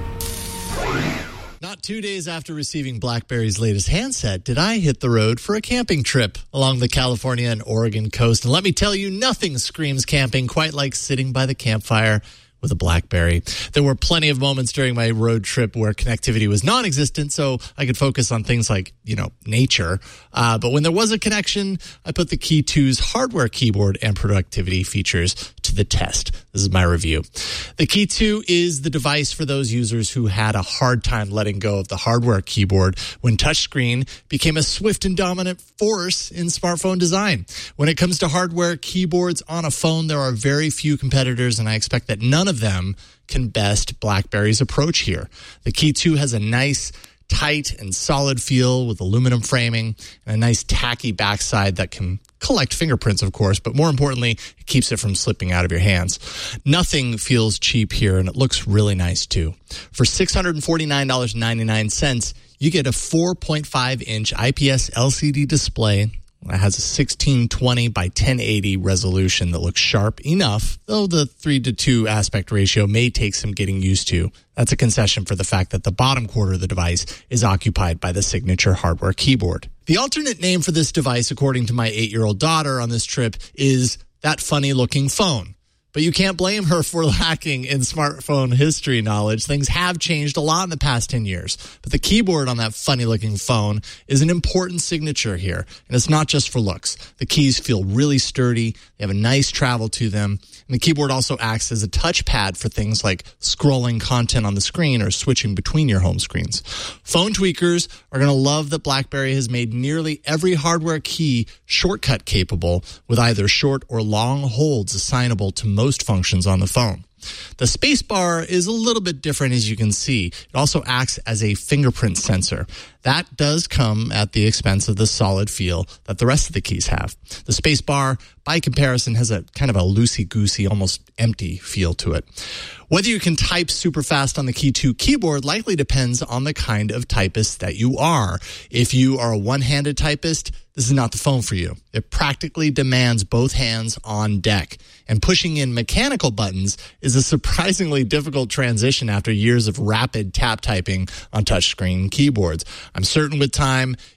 Not two days after receiving BlackBerry's latest handset, did I hit the road for a camping trip along the California and Oregon coast. And let me tell you, nothing screams camping quite like sitting by the campfire with a BlackBerry. There were plenty of moments during my road trip where connectivity was non-existent, so I could focus on things like, you know, nature. Uh, but when there was a connection, I put the Key two's hardware keyboard and productivity features to the test. This is my review. The Key two is the device for those users who had a hard time letting go of the hardware keyboard when touchscreen became a swift and dominant force in smartphone design. When it comes to hardware keyboards on a phone, there are very few competitors, and I expect that none of them can best BlackBerry's approach here. The Key two has a nice, tight and solid feel with aluminum framing and a nice tacky backside that can collect fingerprints, of course, but more importantly, it keeps it from slipping out of your hands. Nothing feels cheap here, and it looks really nice too. For six hundred forty-nine dollars and ninety-nine cents, you get a four point five inch I P S L C D display. It has a sixteen twenty by ten eighty resolution that looks sharp enough, though the three to two aspect ratio may take some getting used to. That's a concession for the fact that the bottom quarter of the device is occupied by the signature hardware keyboard. The alternate name for this device, according to my eight-year-old daughter on this trip, is that funny-looking phone. But you can't blame her for lacking in smartphone history knowledge. Things have changed a lot in the past ten years. But the keyboard on that funny-looking phone is an important signature here. And it's not just for looks. The keys feel really sturdy. They have a nice travel to them. And the keyboard also acts as a touchpad for things like scrolling content on the screen or switching between your home screens. Phone tweakers are going to love that BlackBerry has made nearly every hardware key shortcut capable, with either short or long holds assignable to most functions on the phone. The spacebar is a little bit different, as you can see. It also acts as a fingerprint sensor. That does come at the expense of the solid feel that the rest of the keys have. The spacebar, by comparison, has a kind of a loosey-goosey, almost empty feel to it. Whether you can type super fast on the Key two keyboard likely depends on the kind of typist that you are. If you are a one-handed typist, this is not the phone for you. It practically demands both hands on deck. And pushing in mechanical buttons is a surprisingly difficult transition after years of rapid tap typing on touchscreen keyboards. I'm certain with time,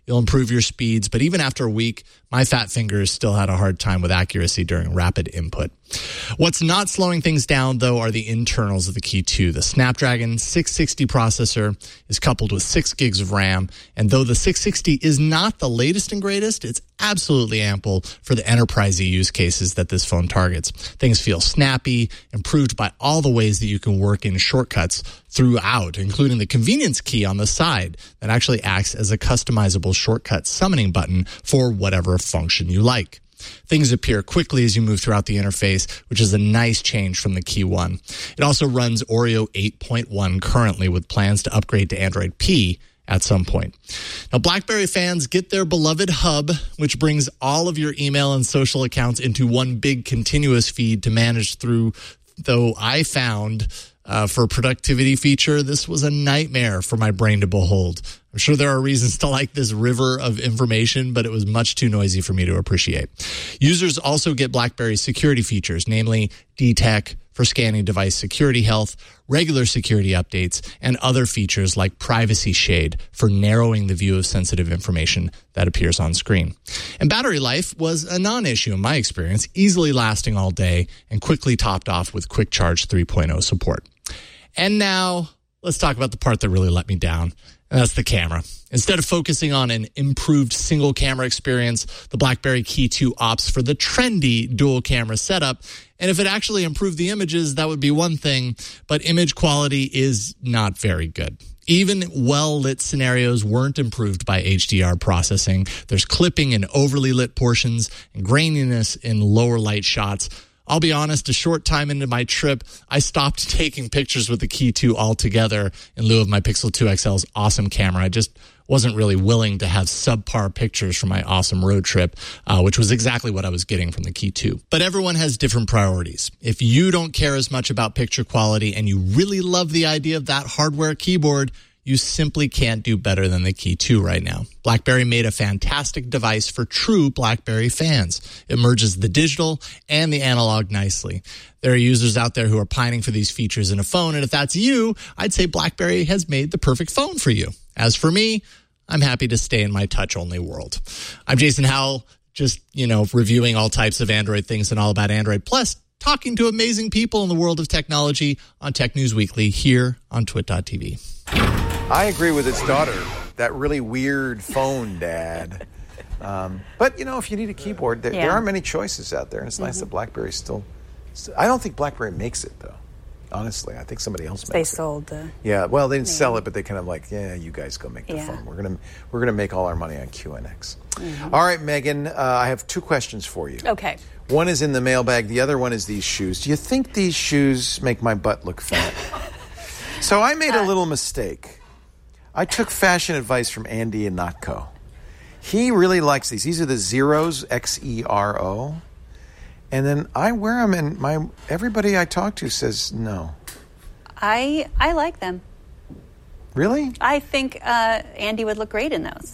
You'll improve your speeds, but even after a week, my fat fingers still had a hard time with accuracy during rapid input. What's not slowing things down, though, are the internals of the Key two. The Snapdragon six sixty processor is coupled with six gigs of RAM, and though the six sixty is not the latest and greatest, it's absolutely ample for the enterprise use cases that this phone targets. Things feel snappy, improved by all the ways that you can work in shortcuts throughout, including the convenience key on the side that actually acts as a customizable shortcut summoning button for whatever function you like. Things appear quickly as you move throughout the interface, which is a nice change from the Key one. It also runs Oreo eight point one currently, with plans to upgrade to Android P at some point. Now, BlackBerry fans get their beloved hub, which brings all of your email and social accounts into one big continuous feed to manage through, though I found uh, for a productivity feature, this was a nightmare for my brain to behold. I'm sure there are reasons to like this river of information, but it was much too noisy for me to appreciate. Users also get BlackBerry's security features, namely D TEC for scanning device security health, regular security updates, and other features like Privacy Shade for narrowing the view of sensitive information that appears on screen. And battery life was a non-issue in my experience, easily lasting all day and quickly topped off with Quick Charge three point oh support. And now, let's talk about the part that really let me down. And that's the camera. Instead of focusing on an improved single camera experience, the BlackBerry Key two opts for the trendy dual camera setup. And if it actually improved the images, that would be one thing, but image quality is not very good. Even well-lit scenarios weren't improved by H D R processing. There's clipping in overly lit portions and graininess in lower light shots. I'll be honest, a short time into my trip, I stopped taking pictures with the Key two altogether in lieu of my Pixel two X L's awesome camera. I just wasn't really willing to have subpar pictures from my awesome road trip, uh, which was exactly what I was getting from the Key two. But everyone has different priorities. If you don't care as much about picture quality and you really love the idea of that hardware keyboard, you simply can't do better than the Key two right now. BlackBerry made a fantastic device for true BlackBerry fans. It merges the digital and the analog nicely. There are users out there who are pining for these features in a phone, and if that's you, I'd say BlackBerry has made the perfect phone for you. As for me, I'm happy to stay in my touch-only world. I'm Jason Howell, just, you know, reviewing all types of Android things and all about Android, plus talking to amazing people in the world of technology on Tech News Weekly here on twit dot t v. I agree with his daughter. That really weird phone, Dad. Um, but, you know, if you need a keyboard, there, Yeah. there are many choices out there. And it's nice Mhm. that BlackBerry still, still... I don't think BlackBerry makes it, though. Honestly, I think somebody else They makes it. sold the... Yeah, well, they didn't name. sell it, but they kind of like, yeah, you guys go make the Yeah. phone. We're gonna we're gonna make all our money on Q N X. Mhm. All right, Megan, uh, I have two questions for you. Okay. One is in the mailbag. The other one is these shoes. Do you think these shoes make my butt look fat? So I made a little mistake. I took fashion advice from Andy Ihnatko. He really likes these. These are the Zeros, X E R O. And then I wear them, and my everybody I talk to says no. I I like them. Really? I think uh, Andy would look great in those.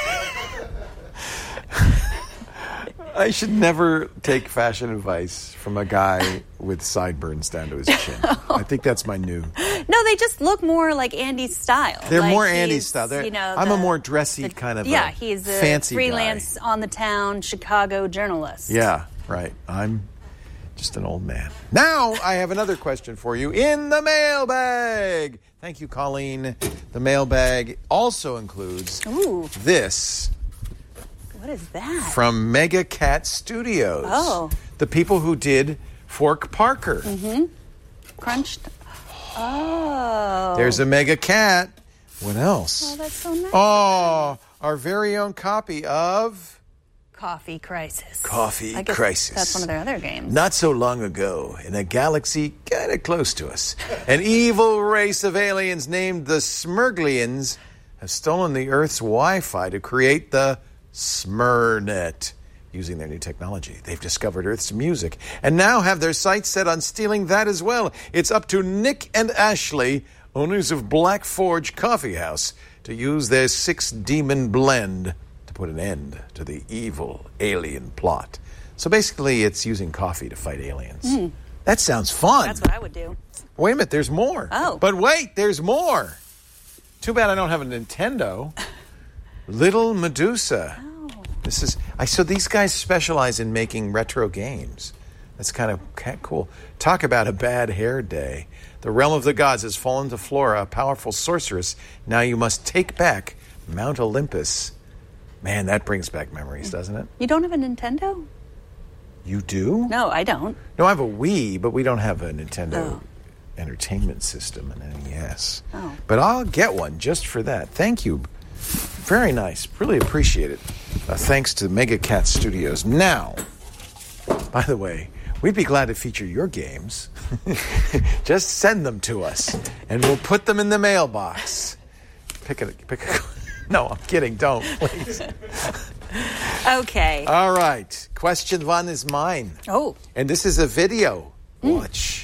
I should never take fashion advice from a guy with sideburns down to his chin. I think that's my new... No, they just look more like Andy's style. They're like more Andy's he's, style. They're, you know, I'm the, a more dressy the, kind of yeah, a he's a fancy freelance, guy. on-the-town Chicago journalist. Yeah, right. I'm just an old man. Now I have another question for you in the mailbag. Thank you, Colleen. The mailbag also includes Ooh. this... What is that? From Mega Cat Studios. Oh. The people who did Fork Parker. Mm-hmm. Crunched. Oh. There's a Mega Cat. What else? Oh, that's so nice. Oh, our very own copy of... Coffee Crisis. Coffee I guess Crisis. That's one of their other games. Not so long ago, in a galaxy kind of close to us, an evil race of aliens named the Smurglians have stolen the Earth's Wi-Fi to create the Smurnet. Using their new technology, they've discovered Earth's music and now have their sights set on stealing that as well. It's up to Nick and Ashley, owners of Black Forge Coffee House, to use their six-demon blend to put an end to the evil alien plot. So basically, it's using coffee to fight aliens. Mm. That sounds fun. That's what I would do. Wait a minute, there's more. Oh. But wait, there's more. Too bad I don't have a Nintendo. Little Medusa. Oh. This is I so these guys specialize in making retro games. That's kind of cool. Talk about a bad hair day. The realm of the gods has fallen to Flora, a powerful sorceress. Now you must take back Mount Olympus. Man, that brings back memories, doesn't it? You don't have a Nintendo? You do? No, I don't. No, I have a Wii, but we don't have a Nintendo Oh. Entertainment System, an N E S. Oh. But I'll get one just for that. Thank you. Very nice. Really appreciate it. Uh, thanks to Mega Cat Studios. Now, by the way, we'd be glad to feature your games. Just send them to us, and we'll put them in the mailbox. Pick a, pick a. No, I'm kidding. Don't, please. Okay. All right. Question one is mine. Oh. And this is a video. Watch.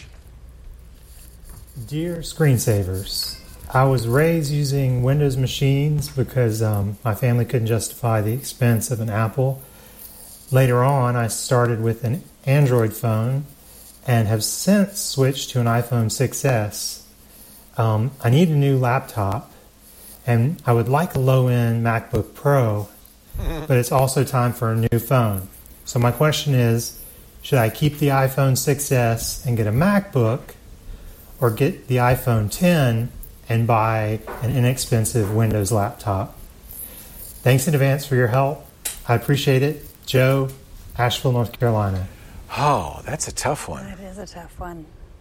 Dear screensavers, I was raised using Windows machines because um, my family couldn't justify the expense of an Apple. Later on, I started with an Android phone and have since switched to an iPhone six S. Um, I need a new laptop, and I would like a low-end MacBook Pro, but it's also time for a new phone. So my question is, should I keep the iPhone six S and get a MacBook, or get the iPhone ten and buy an inexpensive Windows laptop? Thanks in advance for your help. I appreciate it. Joe, Asheville, North Carolina. Oh, that's a tough one. That is a tough one.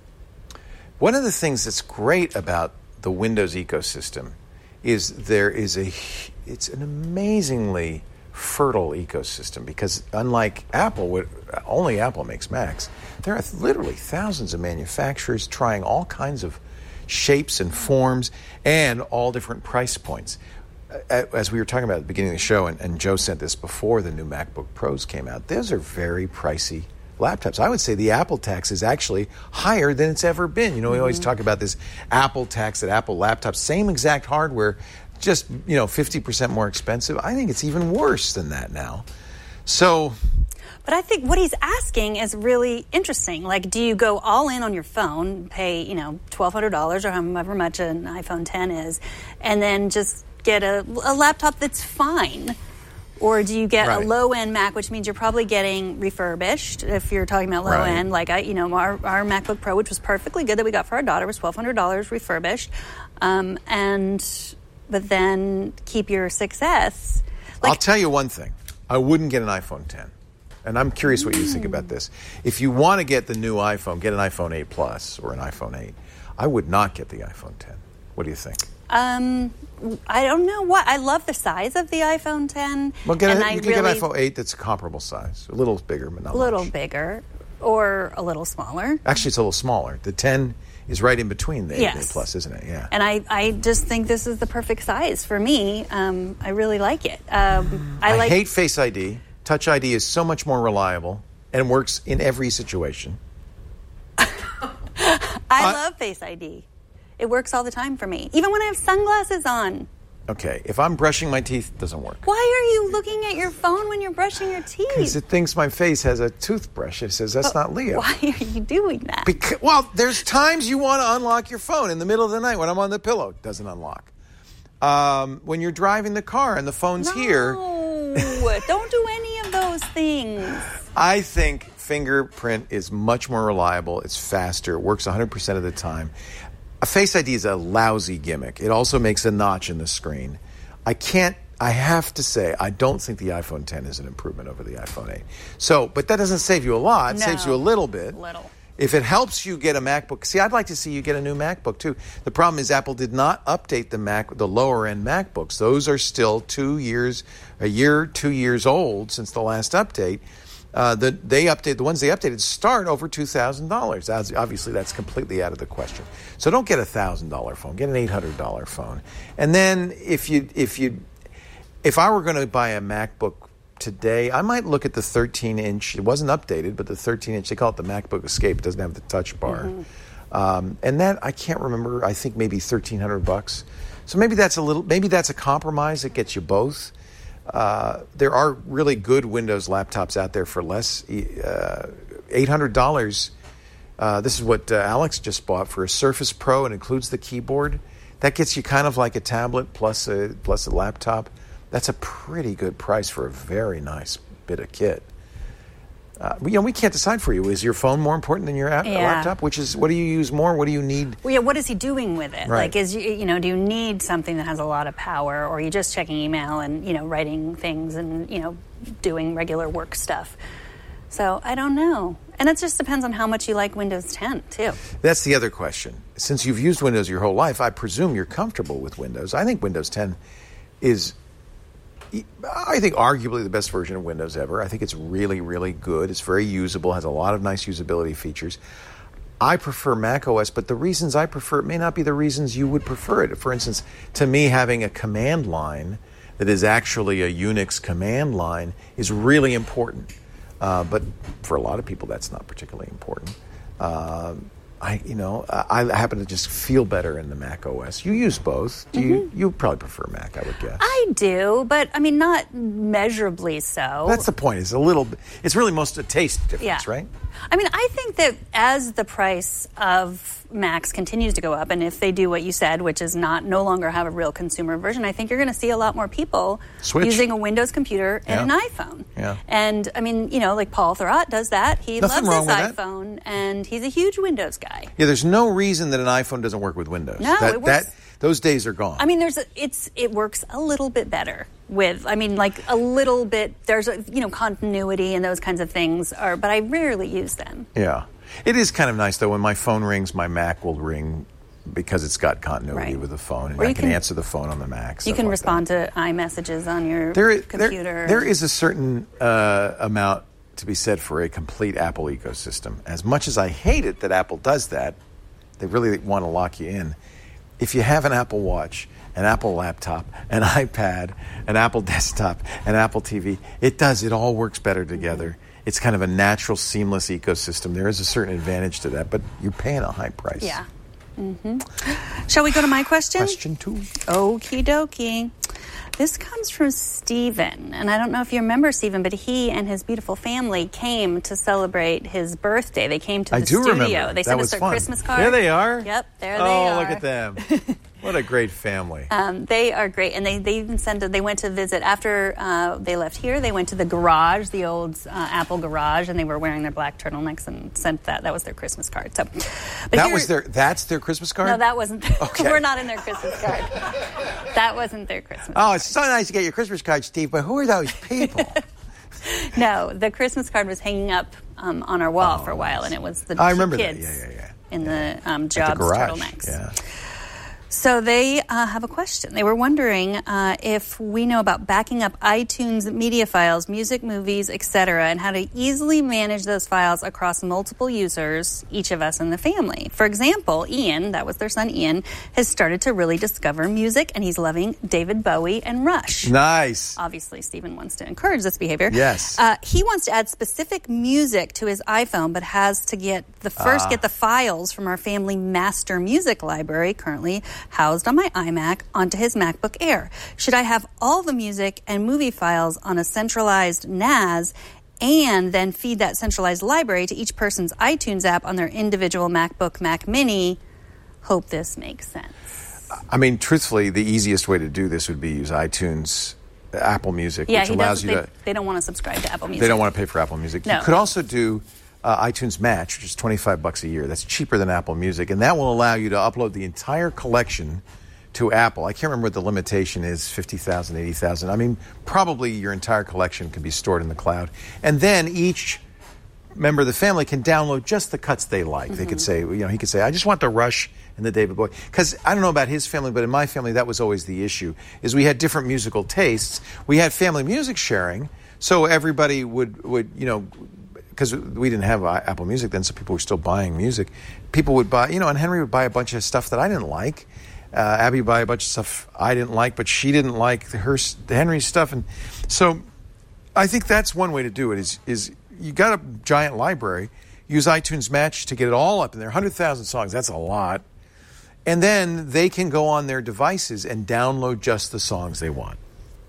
One of the things that's great about the Windows ecosystem is there is a, it's an amazingly fertile ecosystem because unlike Apple, what only Apple makes Macs, there are literally thousands of manufacturers trying all kinds of shapes and forms and all different price points. As we were talking about at the beginning of the show, and, and Joe sent this before the new MacBook Pros came out, those are very pricey laptops. I would say the Apple tax is actually higher than it's ever been. You know, we always talk about this Apple tax at Apple laptops, same exact hardware, just, you know, fifty percent more expensive. I think it's even worse than that now. So... But I think what he's asking is really interesting. Like, do you go all in on your phone, pay, you know, twelve hundred dollars or however much an iPhone ten is, and then just get a, a laptop that's fine? Or do you get right. a low-end Mac, which means you're probably getting refurbished, if you're talking about low-end. Right. Like, I, you know, our, our MacBook Pro, which was perfectly good that we got for our daughter, was twelve hundred dollars refurbished. Um, and, but then keep your six S. Like, I'll tell you one thing. I wouldn't get an iPhone ten. And I'm curious what you think about this. If you want to get the new iPhone, get an iPhone eight Plus or an iPhone eight. I would not get the iPhone ten. What do you think? Um, I don't know what. I love the size of the iPhone ten. Well, get and a, I you can really, get an iPhone eight that's a comparable size. A little bigger, but not A little much. bigger or a little smaller. Actually, it's a little smaller. The ten is right in between the eight yes. and eight Plus, isn't it? Yeah. And I, I just think this is the perfect size for me. Um, I really like it. Um, I, I like, hate Face I D. Touch I D is so much more reliable and works in every situation. I uh, love Face I D. It works all the time for me, even when I have sunglasses on. Okay, if I'm brushing my teeth, it doesn't work. Why are you looking at your phone when you're brushing your teeth? Because it thinks my face has a toothbrush. It says, that's but not Leo. Why are you doing that? Because, well, there's times you want to unlock your phone in the middle of the night when I'm on the pillow. It doesn't unlock. Um, when you're driving the car and the phone's no, here. Don't do any of those things. I think fingerprint is much more reliable. It's faster. It works one hundred percent of the time. A Face I D is a lousy gimmick. It also makes a notch in the screen. I can't, I have to say, I don't think the iPhone ten is an improvement over the iPhone eight. So, but that doesn't save you a lot. It no, saves you a little bit. Little. If it helps you get a MacBook, see, I'd like to see you get a new MacBook too. The problem is Apple did not update the Mac, the lower end MacBooks. Those are still two years, a year, two years old since the last update. Uh, the, they update the ones they updated start over two thousand dollars. Obviously, that's completely out of the question. So don't get a thousand dollar phone. Get an eight hundred dollar phone. And then if you if you if I were going to buy a MacBook today, I might look at the thirteen inch. It wasn't updated, but the thirteen inch. They call it the MacBook Escape. It doesn't have the Touch Bar, mm-hmm. um, and that I can't remember. I think maybe thirteen hundred bucks. So maybe that's a little. Maybe that's a compromise that gets you both. Uh, there are really good Windows laptops out there for less, uh, eight hundred dollars. Uh, this is what uh, Alex just bought for a Surface Pro. It includes the keyboard. That gets you kind of like a tablet plus a plus a laptop. That's a pretty good price for a very nice bit of kit. Uh, you know, we can't decide for you. Is your phone more important than your app- Yeah. laptop? Which is, what do you use more? What do you need? Well, yeah, what is he doing with it? Right. Like, is you you know, do you need something that has a lot of power, or are you just checking email and, you know, writing things and, you know, doing regular work stuff? So I don't know. And it just depends on how much you like Windows ten, too. That's the other question. Since you've used Windows your whole life, I presume you're comfortable with Windows. I think Windows ten is, I think, arguably the best version of Windows ever. I think it's really, really good. It's very usable, has a lot of nice usability features. I prefer Mac O S, but the reasons I prefer it may not be the reasons you would prefer it. For instance, to me, having a command line that is actually a Unix command line is really important. Uh, but for a lot of people, that's not particularly important. Uh, I, you know, I, I happen to just feel better in the Mac O S. You use both. Do mm-hmm. you? You probably prefer Mac, I would guess. I do, but I mean, not measurably so. That's the point. It's a little. It's really most a taste difference, yeah. right? I mean, I think that as the price of Macs continues to go up, and if they do what you said, which is not no longer have a real consumer version, I think you're going to see a lot more people Switch. using a Windows computer and yeah. an iPhone. Yeah. And I mean, you know, like Paul Thurrott does that. He Nothing loves wrong his with that. iPhone, and he's a huge Windows guy. Yeah, there's no reason that an iPhone doesn't work with Windows. No, that, it works. That, those days are gone. I mean, there's a, it's it works a little bit better with. I mean, like a little bit. There's a, you know, continuity and those kinds of things are, but I rarely use them. Yeah, it is kind of nice though. When my phone rings, my Mac will ring because it's got continuity Right. with the phone, and Or I you can, can- answer the phone on the Mac. You stuff can like respond to iMessages on your There is, computer. There, there is a certain uh, amount to be said for a complete Apple ecosystem. As much as I hate it that Apple does that, they really want to lock you in. If you have an Apple Watch, an Apple laptop, an iPad, an Apple desktop, an Apple T V, it does. It all works better together. Mm-hmm. It's kind of a natural, seamless ecosystem. There is a certain advantage to that, but you're paying a high price. Yeah. Mm-hmm. Shall we go to my question? Question two. Okie dokie. This comes from Stephen, and I don't know if you remember Stephen, but he and his beautiful family came to celebrate his birthday. They came to the I do studio. remember. They That sent was us their fun. Christmas card. There they are. Yep, there oh, they are. look at them. What a great family. Um, they are great, and they, they even sent. They went to visit after uh, they left here. They went to the garage, the old uh, Apple garage, and they were wearing their black turtlenecks and sent that. That was their Christmas card. So, but that here- was their. That's their Christmas card. No, that wasn't. Okay. We're not in their Christmas card. That wasn't their Christmas. Oh, it's so nice to get your Christmas card, Steve. But who are those people? No, the Christmas card was hanging up um, on our wall oh, for a while, and it was the I two remember kids that. Yeah, yeah, yeah. in yeah. the um, At Jobs the garage. turtlenecks. Yeah. So they uh, have a question. They were wondering uh, if we know about backing up iTunes media files, music, movies, et cetera, and how to easily manage those files across multiple users, each of us in the family. For example, Ian, that was their son Ian, has started to really discover music, and he's loving David Bowie and Rush. Nice. Obviously, Stephen wants to encourage this behavior. Yes. Uh, he wants to add specific music to his iPhone, but has to get the first Ah. get the files from our family master music library, currently housed on my iMac, onto his MacBook Air. Should I have all the music and movie files on a centralized N A S and then feed that centralized library to each person's iTunes app on their individual MacBook, Mac Mini? Hope this makes sense. I mean, truthfully, the easiest way to do this would be use iTunes, Apple Music, Yeah, which he allows does, you they, to. they don't want to subscribe to Apple Music. They don't want to pay for Apple Music. No. You could also do uh, iTunes Match, which is twenty-five bucks a year. That's cheaper than Apple Music, and that will allow you to upload the entire collection to Apple. I can't remember what the limitation is, fifty thousand, eighty thousand. I mean, probably your entire collection can be stored in the cloud. And then each member of the family can download just the cuts they like. Mm-hmm. They could say, you know, he could say, I just want the Rush and the David Bowie. Because I don't know about his family, but in my family, that was always the issue, is we had different musical tastes. We had family music sharing, so everybody would, would you know, because we didn't have Apple Music then, so people were still buying music. People would buy, you know, and Henry would buy a bunch of stuff that I didn't like. Uh, Abby would buy a bunch of stuff I didn't like, but she didn't like her Henry's stuff. And so I think that's one way to do it, is, is you got a giant library, use iTunes Match to get it all up in there, one hundred thousand songs, that's a lot. And then they can go on their devices and download just the songs they want.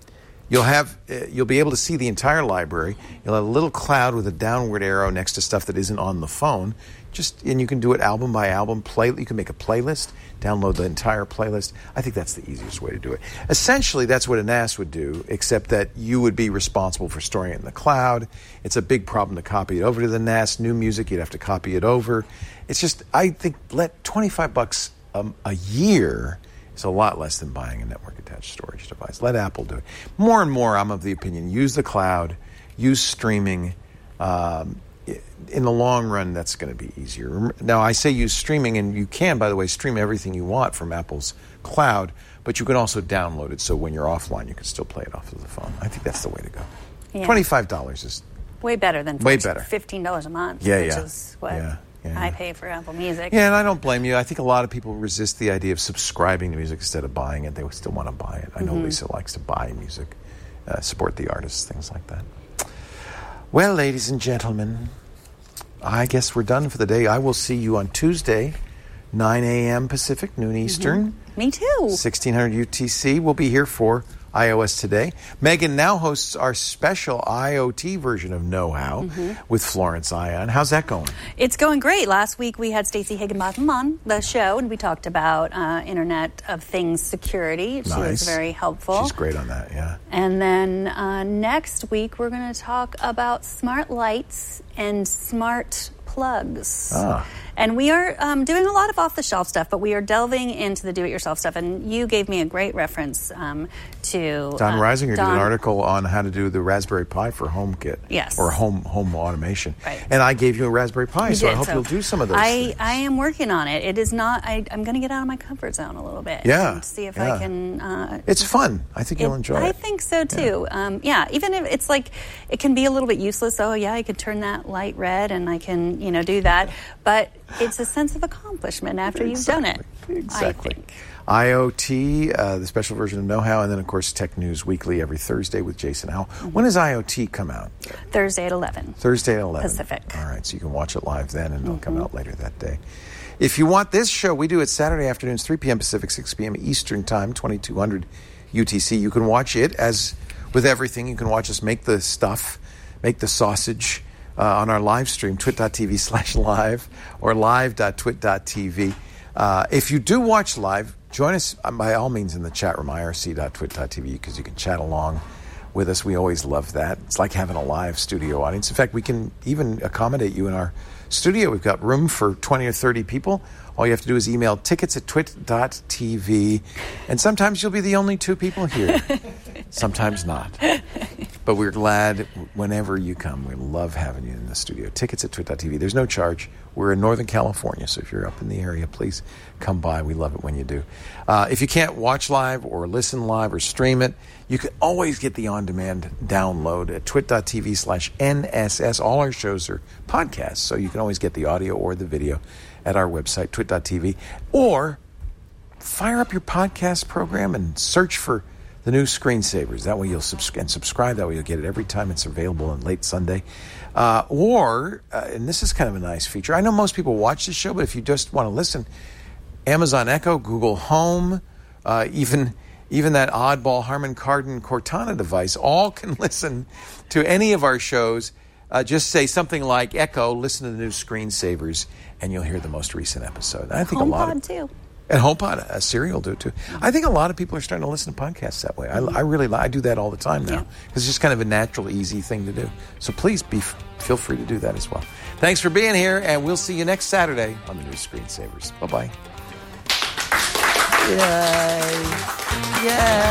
You'll have uh, you'll be able to see the entire library. You'll have a little cloud with a downward arrow next to stuff that isn't on the phone. Just and you can do it album by album. Play you can make a playlist, download the entire playlist. I think that's the easiest way to do it. Essentially, that's what a N A S would do, except that you would be responsible for storing it in the cloud. It's a big problem to copy it over to the N A S. New music, you'd have to copy it over. It's just I think let twenty-five bucks um, a year. It's a lot less than buying a network-attached storage device. Let Apple do it. More and more, I'm of the opinion, use the cloud, use streaming. Um, in the long run, that's going to be easier. Now, I say use streaming, and you can, by the way, stream everything you want from Apple's cloud, but you can also download it, so when you're offline, you can still play it off of the phone. I think that's the way to go. Yeah. twenty-five dollars is way better than way better. fifteen dollars a month, yeah, which yeah. is what... Yeah. Yeah. I pay for Apple Music. Yeah, and I don't blame you. I think a lot of people resist the idea of subscribing to music instead of buying it. They still want to buy it. I know mm-hmm. Lisa likes to buy music, uh, support the artists, things like that. Well, ladies and gentlemen, I guess we're done for the day. I will see you on Tuesday, nine a.m. Pacific, noon Eastern. Mm-hmm. Me too. sixteen hundred U T C. We'll be here for iOS Today. Megan now hosts our special IoT version of Know How mm-hmm. with Florence Ion. How's that going? It's going great. Last week we had Stacey Higginbotham on the show, and we talked about uh, Internet of Things security. She nice. was very helpful. She's great on that, yeah. And then uh, next week we're going to talk about smart lights and smart plugs. Ah. And we are um, doing a lot of off-the-shelf stuff, but we are delving into the do-it-yourself stuff. And you gave me a great reference um, to... Don uh, Reisinger Don, did an article on how to do the Raspberry Pi for HomeKit. Yes. Or home home automation. Right. And I gave you a Raspberry Pi, you so did, I hope so you'll do some of those I, things. I am working on it. It is not... I, I'm going to get out of my comfort zone a little bit. Yeah. And see if yeah. I can... Uh, it's fun. I think you'll it, enjoy I it. I think so, too. Yeah. Um, yeah, even if it's like... It can be a little bit useless. Oh, yeah, I could turn that light red and I can, you know, do that. But it's a sense of accomplishment after exactly. you've done it. Exactly. I think. IoT, uh, the special version of Know How, and then, of course, Tech News Weekly every Thursday with Jason Howell. Mm-hmm. When does IoT come out? Thursday at eleven. Thursday at eleven. Pacific. All right, so you can watch it live then, and it'll mm-hmm. come out later that day. If you want this show, we do it Saturday afternoons, three p.m. Pacific, six p.m. Eastern Time, twenty-two hundred U T C. You can watch it, as with everything, you can watch us make the stuff, make the sausage, Uh, on our live stream, twit.tv slash live or live.twit.tv. Uh, if you do watch live, join us by all means in the chat room, irc.twit.tv, because you can chat along with us. We always love that. It's like having a live studio audience. In fact, we can even accommodate you in our studio. We've got room for twenty or thirty people. All you have to do is email tickets at twit.tv. And sometimes you'll be the only two people here. Sometimes not. But we're glad whenever you come. We love having you in the studio. Tickets at twit.tv. There's no charge. We're in Northern California, so if you're up in the area, please come by. We love it when you do. Uh, if you can't watch live or listen live or stream it, you can always get the on-demand download at twit.tv slash NSS. All our shows are podcasts, so you can always get the audio or the video at our website, twit.tv. Or fire up your podcast program and search for the new Screensavers. That way you'll subs- and subscribe. That way you'll get it every time it's available on late Sunday. Uh, or, uh, and this is kind of a nice feature. I know most people watch this show, but if you just want to listen, Amazon Echo, Google Home, uh, even even that oddball Harman Kardon Cortana device, all can listen to any of our shows. Uh, just say something like Echo, listen to the new Screensavers, and you'll hear the most recent episode. I think HomePod a lot of too. And HomePod, uh, Siri will do it too. I think a lot of people are starting to listen to podcasts that way. I, I really, I do that all the time now. Yeah. It's just kind of a natural, easy thing to do. So please be, feel free to do that as well. Thanks for being here, and we'll see you next Saturday on the new Screensavers. Bye bye. Yay! Yay!